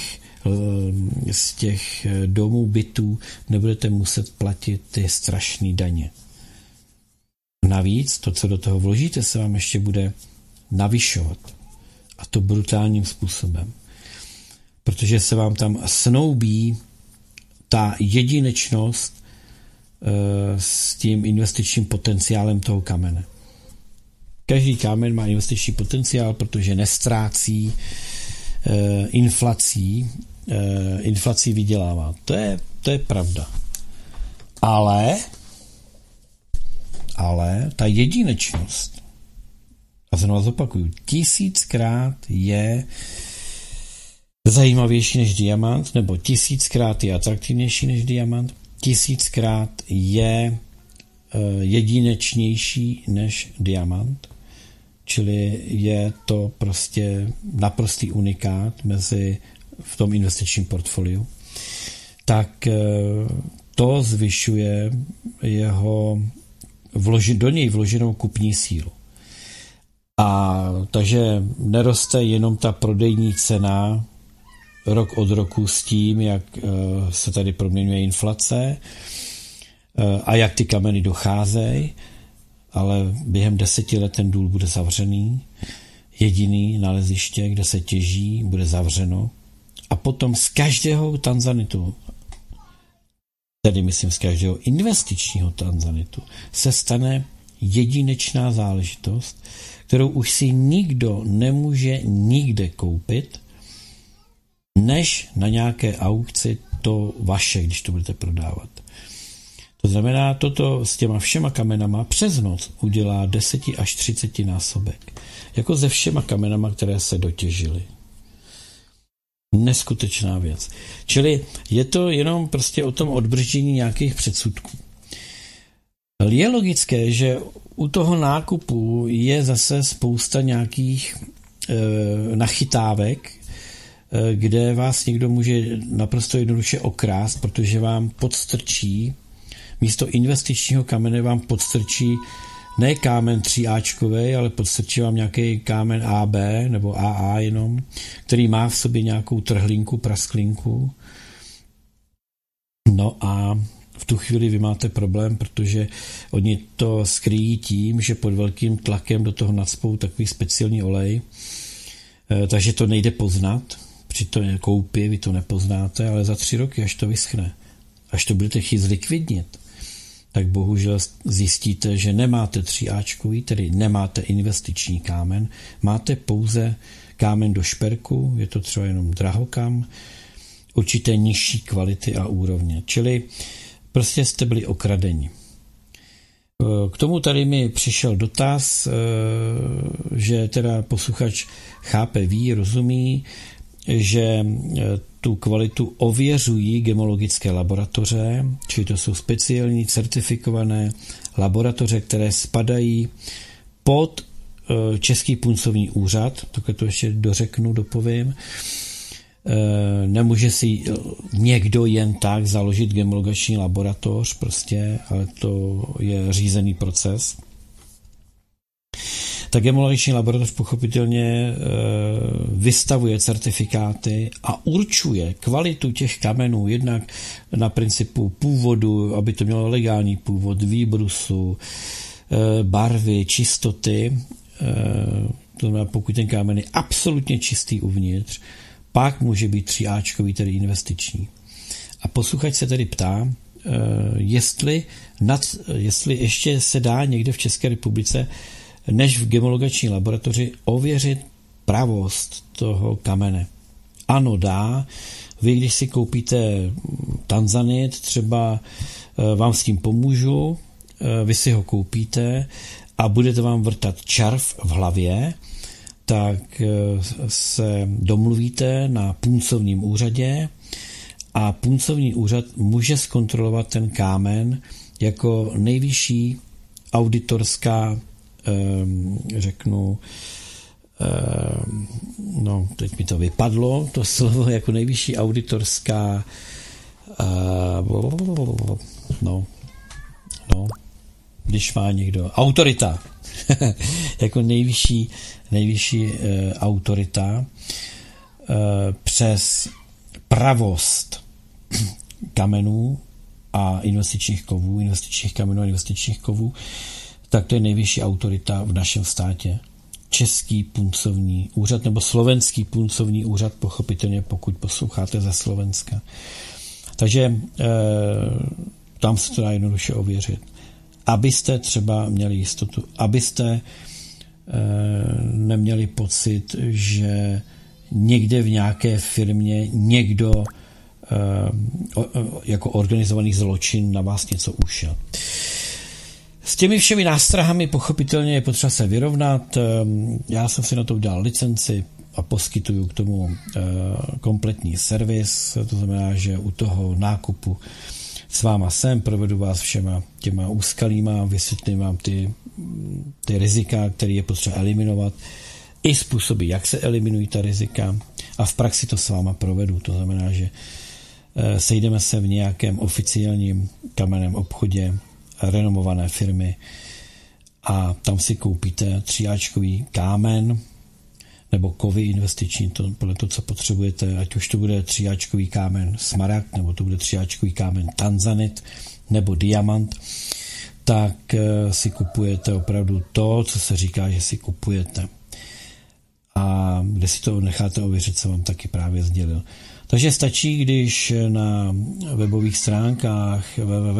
z těch domů, bytů nebudete muset platit ty strašné daně. Navíc to, co do toho vložíte, se vám ještě bude navyšovat. A to brutálním způsobem. Protože se vám tam snoubí ta jedinečnost s tím investičním potenciálem toho kamene. Každý kámen má investiční potenciál, protože nestrácí inflací vydělává. To je pravda. Ale ta jedinečnost, a znovu zopakuju, 1000krát je zajímavější než diamant, nebo 1000krát je atraktivnější než diamant, 1000krát je jedinečnější než diamant, čili je to prostě naprostý unikát v tom investičním portfoliu, tak to zvyšuje jeho do něj vloženou kupní sílu. A takže neroste jenom ta prodejní cena rok od roku s tím, jak se tady proměňuje inflace a jak ty kameny docházejí, ale během 10 let ten důl bude zavřený, jediný naleziště, kde se těží, bude zavřeno a potom z každého tanzanitu, tedy myslím z každého investičního tanzanitu, se stane jedinečná záležitost, kterou už si nikdo nemůže nikde koupit, než na nějaké aukci to vaše, když to budete prodávat. To znamená, toto s těma všema kamenama přes noc udělá 10 až 30 násobek. Jako se všema kamenama, které se dotěžily. Neskutečná věc. Čili je to jenom prostě o tom odbrždění nějakých předsudků. Je logické, že u toho nákupu je zase spousta nějakých nachytávek, kde vás někdo může naprosto jednoduše okrást, protože vám podstrčí, místo investičního kamene vám podstrčí ne kámen 3Ačkovej, ale podstrčí vám nějaký kámen AB nebo AA jenom, který má v sobě nějakou trhlinku, prasklinku. No a v tu chvíli vy máte problém, protože oni to skryjí tím, že pod velkým tlakem do toho nacpou takový speciální olej, takže to nejde poznat. Při to koupi vy to nepoznáte, ale za 3 roky, až to vyschne, až to budete chtít zlikvidnit, tak bohužel zjistíte, že nemáte 3Ačkový, tedy nemáte investiční kámen, máte pouze kámen do šperku, je to třeba jenom drahokam, určité nižší kvality a úrovně. Čili prostě jste byli okradeni. K tomu tady mi přišel dotaz, že teda posluchač chápe, ví, rozumí, že tu kvalitu ověřují gemologické laboratoře, čili to jsou speciální certifikované laboratoře, které spadají pod Český puncovní úřad, takhle to ještě dopovím. Nemůže si někdo jen tak založit gemologační laboratoř, prostě, ale to je řízený proces. Ta gemologační laboratoř pochopitelně vystavuje certifikáty a určuje kvalitu těch kamenů jednak na principu původu, aby to mělo legální původ, výbrusu, barvy, čistoty. To znamená, pokud ten kámen je absolutně čistý uvnitř, pak může být 3Ačkový, tedy investiční. A posluchač se tedy ptá, jestli ještě se dá někde v České republice než v gemologační laboratoři ověřit pravost toho kamene. Ano, dá. Vy, když si koupíte tanzanit, třeba vám s tím pomůžu, vy si ho koupíte a budete vám vrtat čarv v hlavě, tak se domluvíte na puncovním úřadě a puncovní úřad může zkontrolovat ten kámen jako nejvyšší auditorská, řeknu, no teď mi to vypadlo, to slovo, jako nejvyšší auditorská když má někdo autorita jako nejvyšší autorita přes pravost kamenů a investičních kamenů a investičních kovů, tak to je nejvyšší autorita v našem státě. Český puncovní úřad nebo slovenský puncovní úřad, pochopitelně, pokud posloucháte ze Slovenska. Takže tam se to dá jednoduše ověřit. Abyste třeba měli jistotu, abyste neměli pocit, že někde v nějaké firmě někdo jako organizovaný zločin na vás něco ušel. S těmi všemi nástrahami pochopitelně je potřeba se vyrovnat. Já jsem si na to udělal licenci a poskytuju k tomu kompletní servis, to znamená, že u toho nákupu s váma jsem, provedu vás všema těma úskalíma, vysvětlím vám ty rizika, které je potřeba eliminovat, i způsoby, jak se eliminují ta rizika, a v praxi to s váma provedu. To znamená, že sejdeme se v nějakém oficiálním kamenném obchodě renomované firmy a tam si koupíte 3Ačkový kámen nebo kovy investiční, to podle toho, co potřebujete, ať už to bude 3Ačkový kámen smaragd, nebo to bude 3Ačkový kámen tanzanit, nebo diamant, tak si kupujete opravdu to, co se říká, že si kupujete. A kde si to necháte ověřit, co vám taky právě sdělil. Takže stačí, když na webových stránkách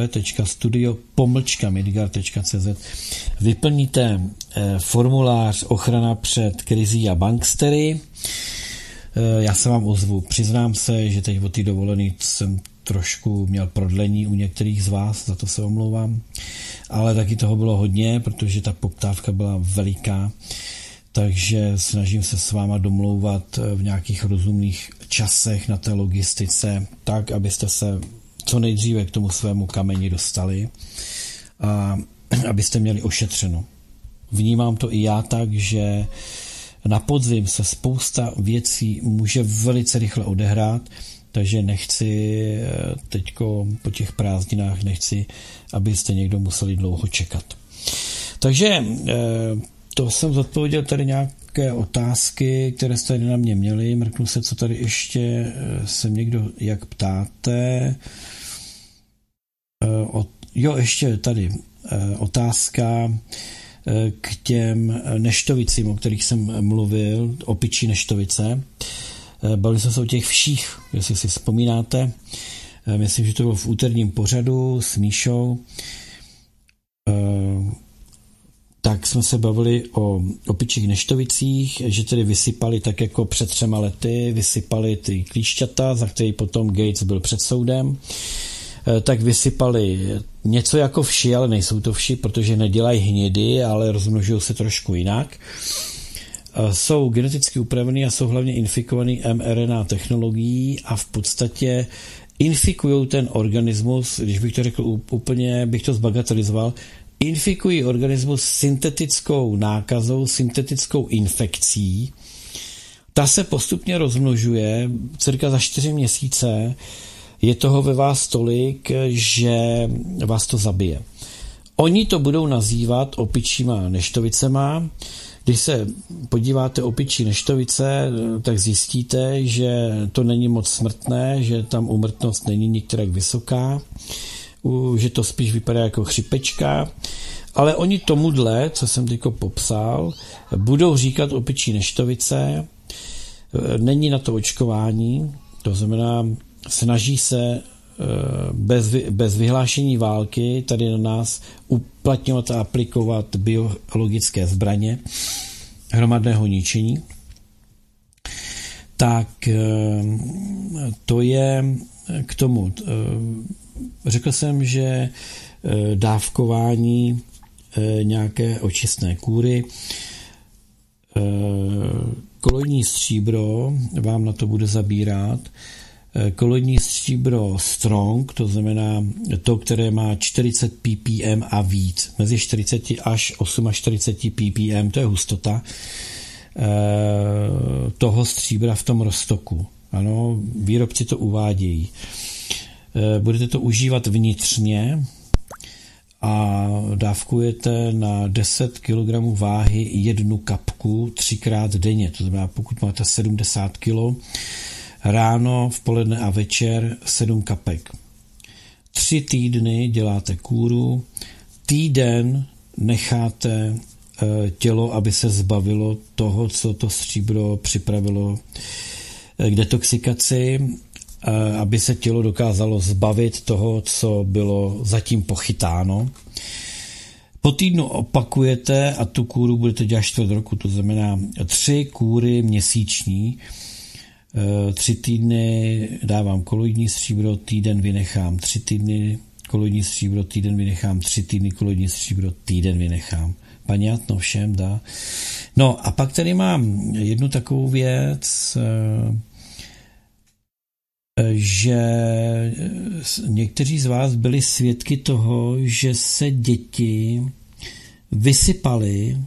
www.studio-midgard.cz vyplníte formulář ochrana před krizí a bankstery. Já se vám ozvu. Přiznám se, že teď o té dovolené jsem trošku měl prodlení u některých z vás, za to se omlouvám, ale taky toho bylo hodně, protože ta poptávka byla veliká, takže snažím se s váma domlouvat v nějakých rozumných časech na té logistice, tak, abyste se co nejdříve k tomu svému kameni dostali a abyste měli ošetřeno. Vnímám to i já tak, že na podzim se spousta věcí může velice rychle odehrát, takže nechci teďko po těch prázdninách, abyste někdo museli dlouho čekat. Takže to jsem zodpověděl tady nějaké otázky, které jste tady na mě měli. Mrknu se, co tady ještě se někdo jak ptáte. Ještě tady otázka k těm neštovicím, o kterých jsem mluvil, opičí neštovice. Bavili jsme se o těch vších, jestli si vzpomínáte. Myslím, že to bylo v úterním pořadu s Míšou. Tak jsme se bavili o opičích neštovicích, že tedy vysypali tak jako před 3 lety, vysypali ty klíšťata, za který potom Gates byl před soudem. Tak vysypali něco jako vši, ale nejsou to vši, protože nedělají hnědy, ale rozmnožují se trošku jinak. Jsou geneticky upravený a jsou hlavně infikovaný mRNA technologií a v podstatě infikují ten organismus, když bych to řekl úplně, bych to zbagatelizoval, infikují organismus syntetickou nákazou, syntetickou infekcí. Ta se postupně rozmnožuje, cirka za 4 měsíce je toho ve vás tolik, že vás to zabije. Oni to budou nazývat opičíma neštovicema. Když se podíváte opičí neštovice, tak zjistíte, že to není moc smrtné, že tam úmrtnost není nikterak vysoká, že to spíš vypadá jako chřipečka, ale oni tomuhle, co jsem teďko popsal, budou říkat opičí neštovice, není na to očkování, to znamená, snaží se bez vyhlášení války tady na nás uplatňovat a aplikovat biologické zbraně hromadného ničení. Tak to je k tomu. Řekl jsem, že dávkování nějaké očistné kůry, koloidní stříbro vám na to bude zabírat. Koloidní stříbro strong, to znamená to, které má 40 ppm a víc, mezi 40 až 48 ppm, to je hustota toho stříbra v tom roztoku. Ano, výrobci to uvádějí. Budete to užívat vnitřně a dávkujete na 10 kg váhy 1 kapku 3krát denně. To znamená, pokud máte 70 kg, ráno, v poledne a večer 7 kapek. 3 týdny děláte kůru, týden necháte tělo, aby se zbavilo toho, co to stříbro připravilo k detoxikaci, aby se tělo dokázalo zbavit toho, co bylo zatím pochytáno. Po týdnu opakujete a tu kůru budete dělat 4 roku, to znamená 3 kůry měsíční. 3 týdny dávám koloidní stříbro, týden vynechám, 3 týdny koloidní stříbro, týden vynechám, 3 týdny koloidní stříbro, týden vynechám. Понятно všem, dá. No a pak tady mám jednu takovou věc, že někteří z vás byli svědky toho, že se děti vysypaly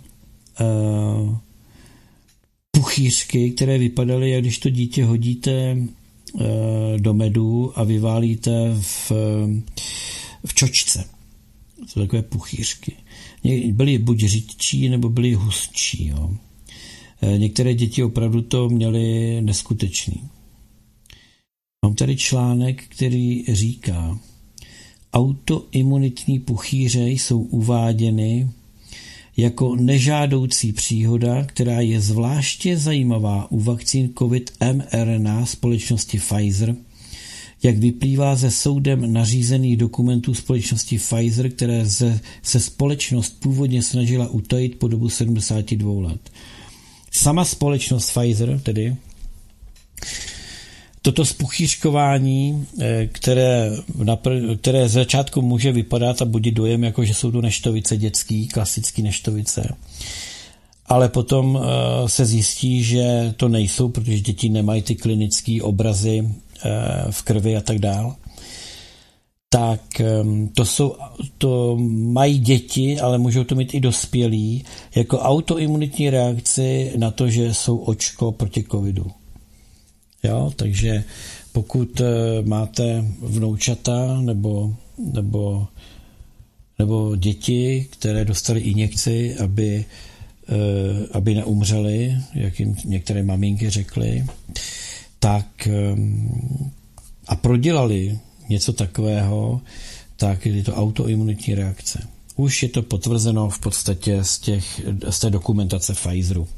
puchýřky, které vypadaly, jak když to dítě hodíte do medu a vyválíte v čočce. Jsou takové puchýřky. Byly buď řidčí, nebo byly hustší. Jo. Některé děti opravdu to měly neskutečný. Mám tady článek, který říká, autoimunitní puchýře jsou uváděny jako nežádoucí příhoda, která je zvláště zajímavá u vakcín COVID-mRNA společnosti Pfizer, jak vyplývá ze soudem nařízených dokumentů společnosti Pfizer, které se společnost původně snažila utajit po dobu 72 let. Sama společnost Pfizer tedy toto spuchýřkování, které z začátku může vypadat a budit dojem, jako že jsou to neštovice dětský, klasický neštovice. Ale potom se zjistí, že to nejsou, protože děti nemají ty klinické obrazy v krvi a tak dál. Tak to mají děti, ale můžou to mít i dospělí, jako autoimunitní reakci na to, že jsou očko proti covidu. Jo, takže pokud máte vnoučata nebo děti, které dostali injekci, aby neumřeli, jak jim některé maminky řekly, tak a prodělali něco takového, tak je to autoimunitní reakce. Už je to potvrzeno v podstatě z té dokumentace Pfizeru.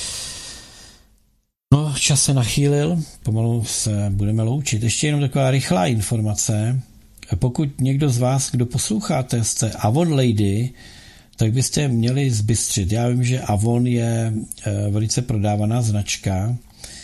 No, čas se nachýlil, pomalu se budeme loučit. Ještě jenom taková rychlá informace. Pokud někdo z vás, kdo posloucháte, jste Avon Lady, tak byste měli zbystřit. Já vím, že Avon je velice prodávaná značka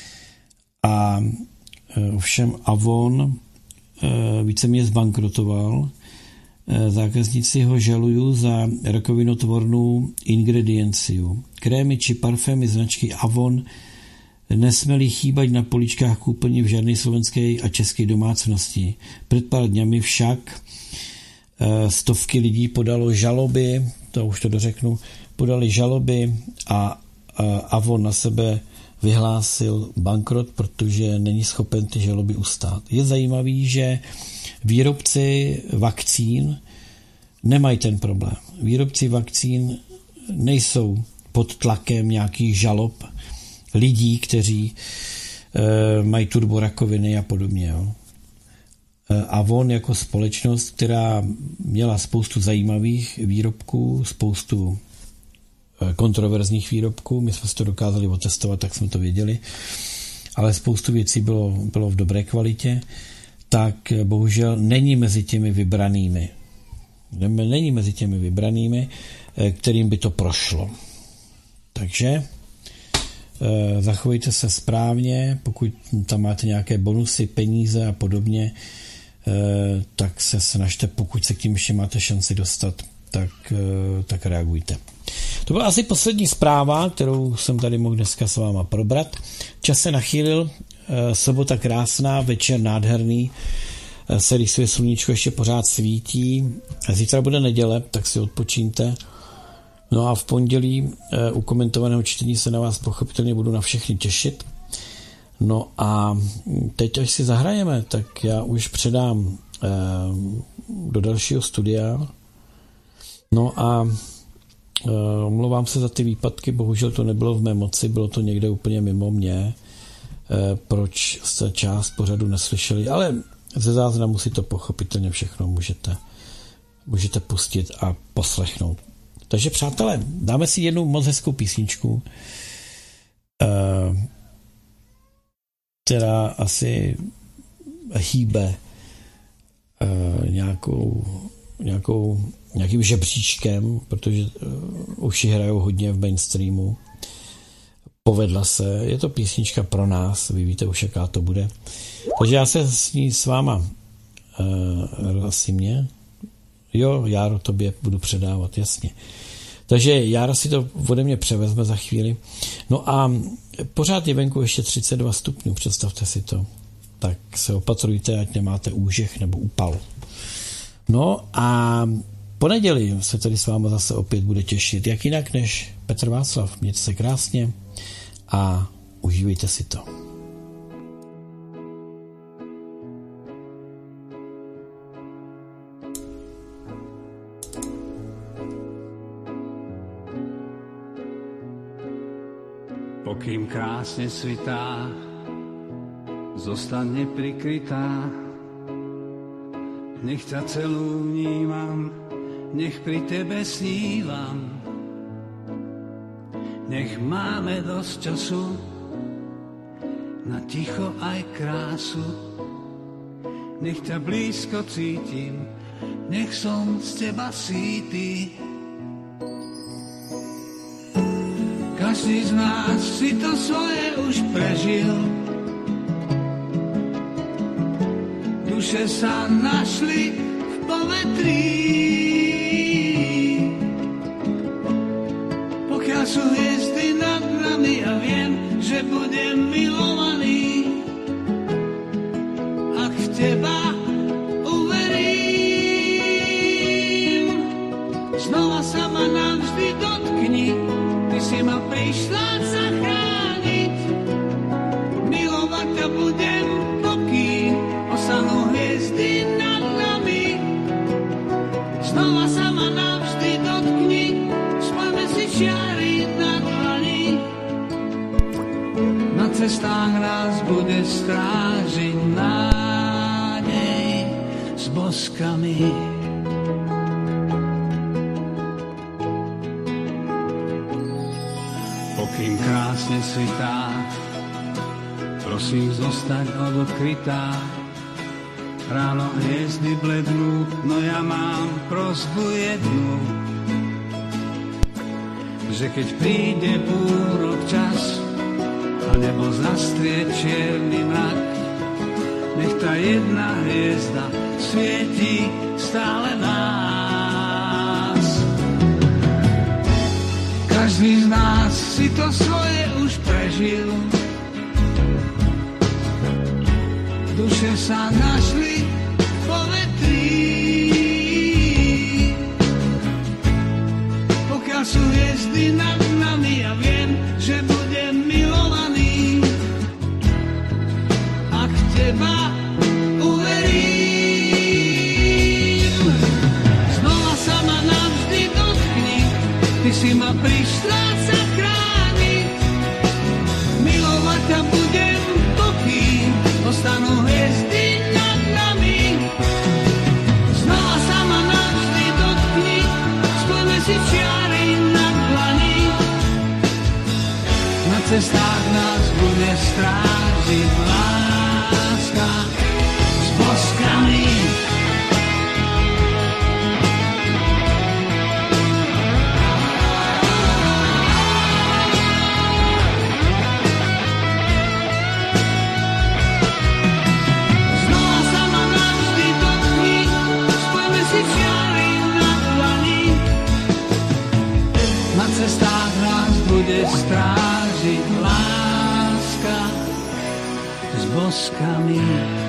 a ovšem Avon víceméně zbankrotoval. Zákazníci ho žalují za rakovinotvornou ingredienciu. Krémy či parfémy značky Avon nesměly chýbať na poličkách kúpeň v žádné slovenské a české domácnosti. Před pár dňami však stovky lidí podalo žaloby, to už to dořeknu, podali žaloby a Avon na sebe vyhlásil bankrot, protože není schopen ty žaloby ustát. Je zajímavý, že výrobci vakcín nemají ten problém. Výrobci vakcín nejsou pod tlakem nějakých žalob lidí, kteří mají turborakoviny a podobně. Jo. Avon jako společnost, která měla spoustu zajímavých výrobků, spoustu kontroverzních výrobků, my jsme si to dokázali otestovat, tak jsme to věděli, ale spoustu věcí bylo v dobré kvalitě, tak bohužel není mezi těmi vybranými. Není mezi těmi vybranými, kterým by to prošlo. Takže zachovejte se správně, pokud tam máte nějaké bonusy, peníze a podobně, tak se snažte, pokud se k tím ještě máte šanci dostat, tak reagujte. To byla asi poslední zpráva, kterou jsem tady mohl dneska s váma probrat. Čas se nachýlil, sobota krásná, večer nádherný, se rýsuje sluníčko, ještě pořád svítí. Zítra bude neděle, tak si odpočíňte. No a v pondělí u komentovaného čtení se na vás pochopitelně budu na všechny těšit. No a teď, až si zahrajeme, tak já už předám do dalšího studia. No a omlouvám se za ty výpadky, bohužel to nebylo v mé moci, bylo to někde úplně mimo mě, proč jste část pořadu neslyšeli, ale ze záznamu si to pochopitelně všechno můžete pustit a poslechnout. Takže přátelé, dáme si jednu moc hezkou písničku, která asi hýbe nějakým žebříčkem, protože už ji hrajou hodně v mainstreamu. Povedla se, je to písnička pro nás, vy víte už, jaká to bude. Takže já se s ní s váma asi mě. Jo, Járo, tobě budu předávat, jasně. Takže Jára si to ode mě převezme za chvíli. No a pořád je venku ještě 32 stupňů, představte si to. Tak se opatrujte, ať nemáte úžeh nebo úpal. No a po neděli se tady s váma zase opět bude těšit. Jak jinak než Petr Václav. Mějte se krásně a užívejte si to. Pokým krásne svitá, zostane prikrytá. Nech ťa celú vnímam, nech pri tebe snívam. Nech máme dosť času na ticho aj krásu. Nech ťa blízko cítim, nech som z teba sýty. Každý z nás si to svoje už prežil. duše sa našli v povetrí. Pokiaľ sú hviezdy nad nami, ja viem, že budem milovaný. Ak v teba uverím, znova sa ma navždy dotkni, ty si ma prišla zachrániť. Milovať ťa budem, pokým ostanú hviezdy nad nami. Znova sa ma navždy dotkni, spojme si čiary na dlani. Na cestách nás bude strážiť nádej s boskami. Pokým krásne svitá, prosím zostať odkrytá. Ráno hviezdy blednú, no ja mám prosbu jednu, že keď príde búrok čas a nebo zastrie čierny mrak, nech tá jedna hviezda svieti stále nás. Každý z nás si to svoje už prežil, duše sa našli v povetrí. Pokiaľ sú hviezdy nad nami, ja viem, že budem milovaný. Ak teba uverím, znova sa ma navždy dotkni, ty si ma prišla zachrániť. Milovať ťa budem, pokým ostanú hviezdy nad nami. Znova sa ma navždy dotkni, spojme si čiary na dlani. Na cestách nás bude strážiť láska s boskami. Na cestách nás bude strážiť láska s boskami.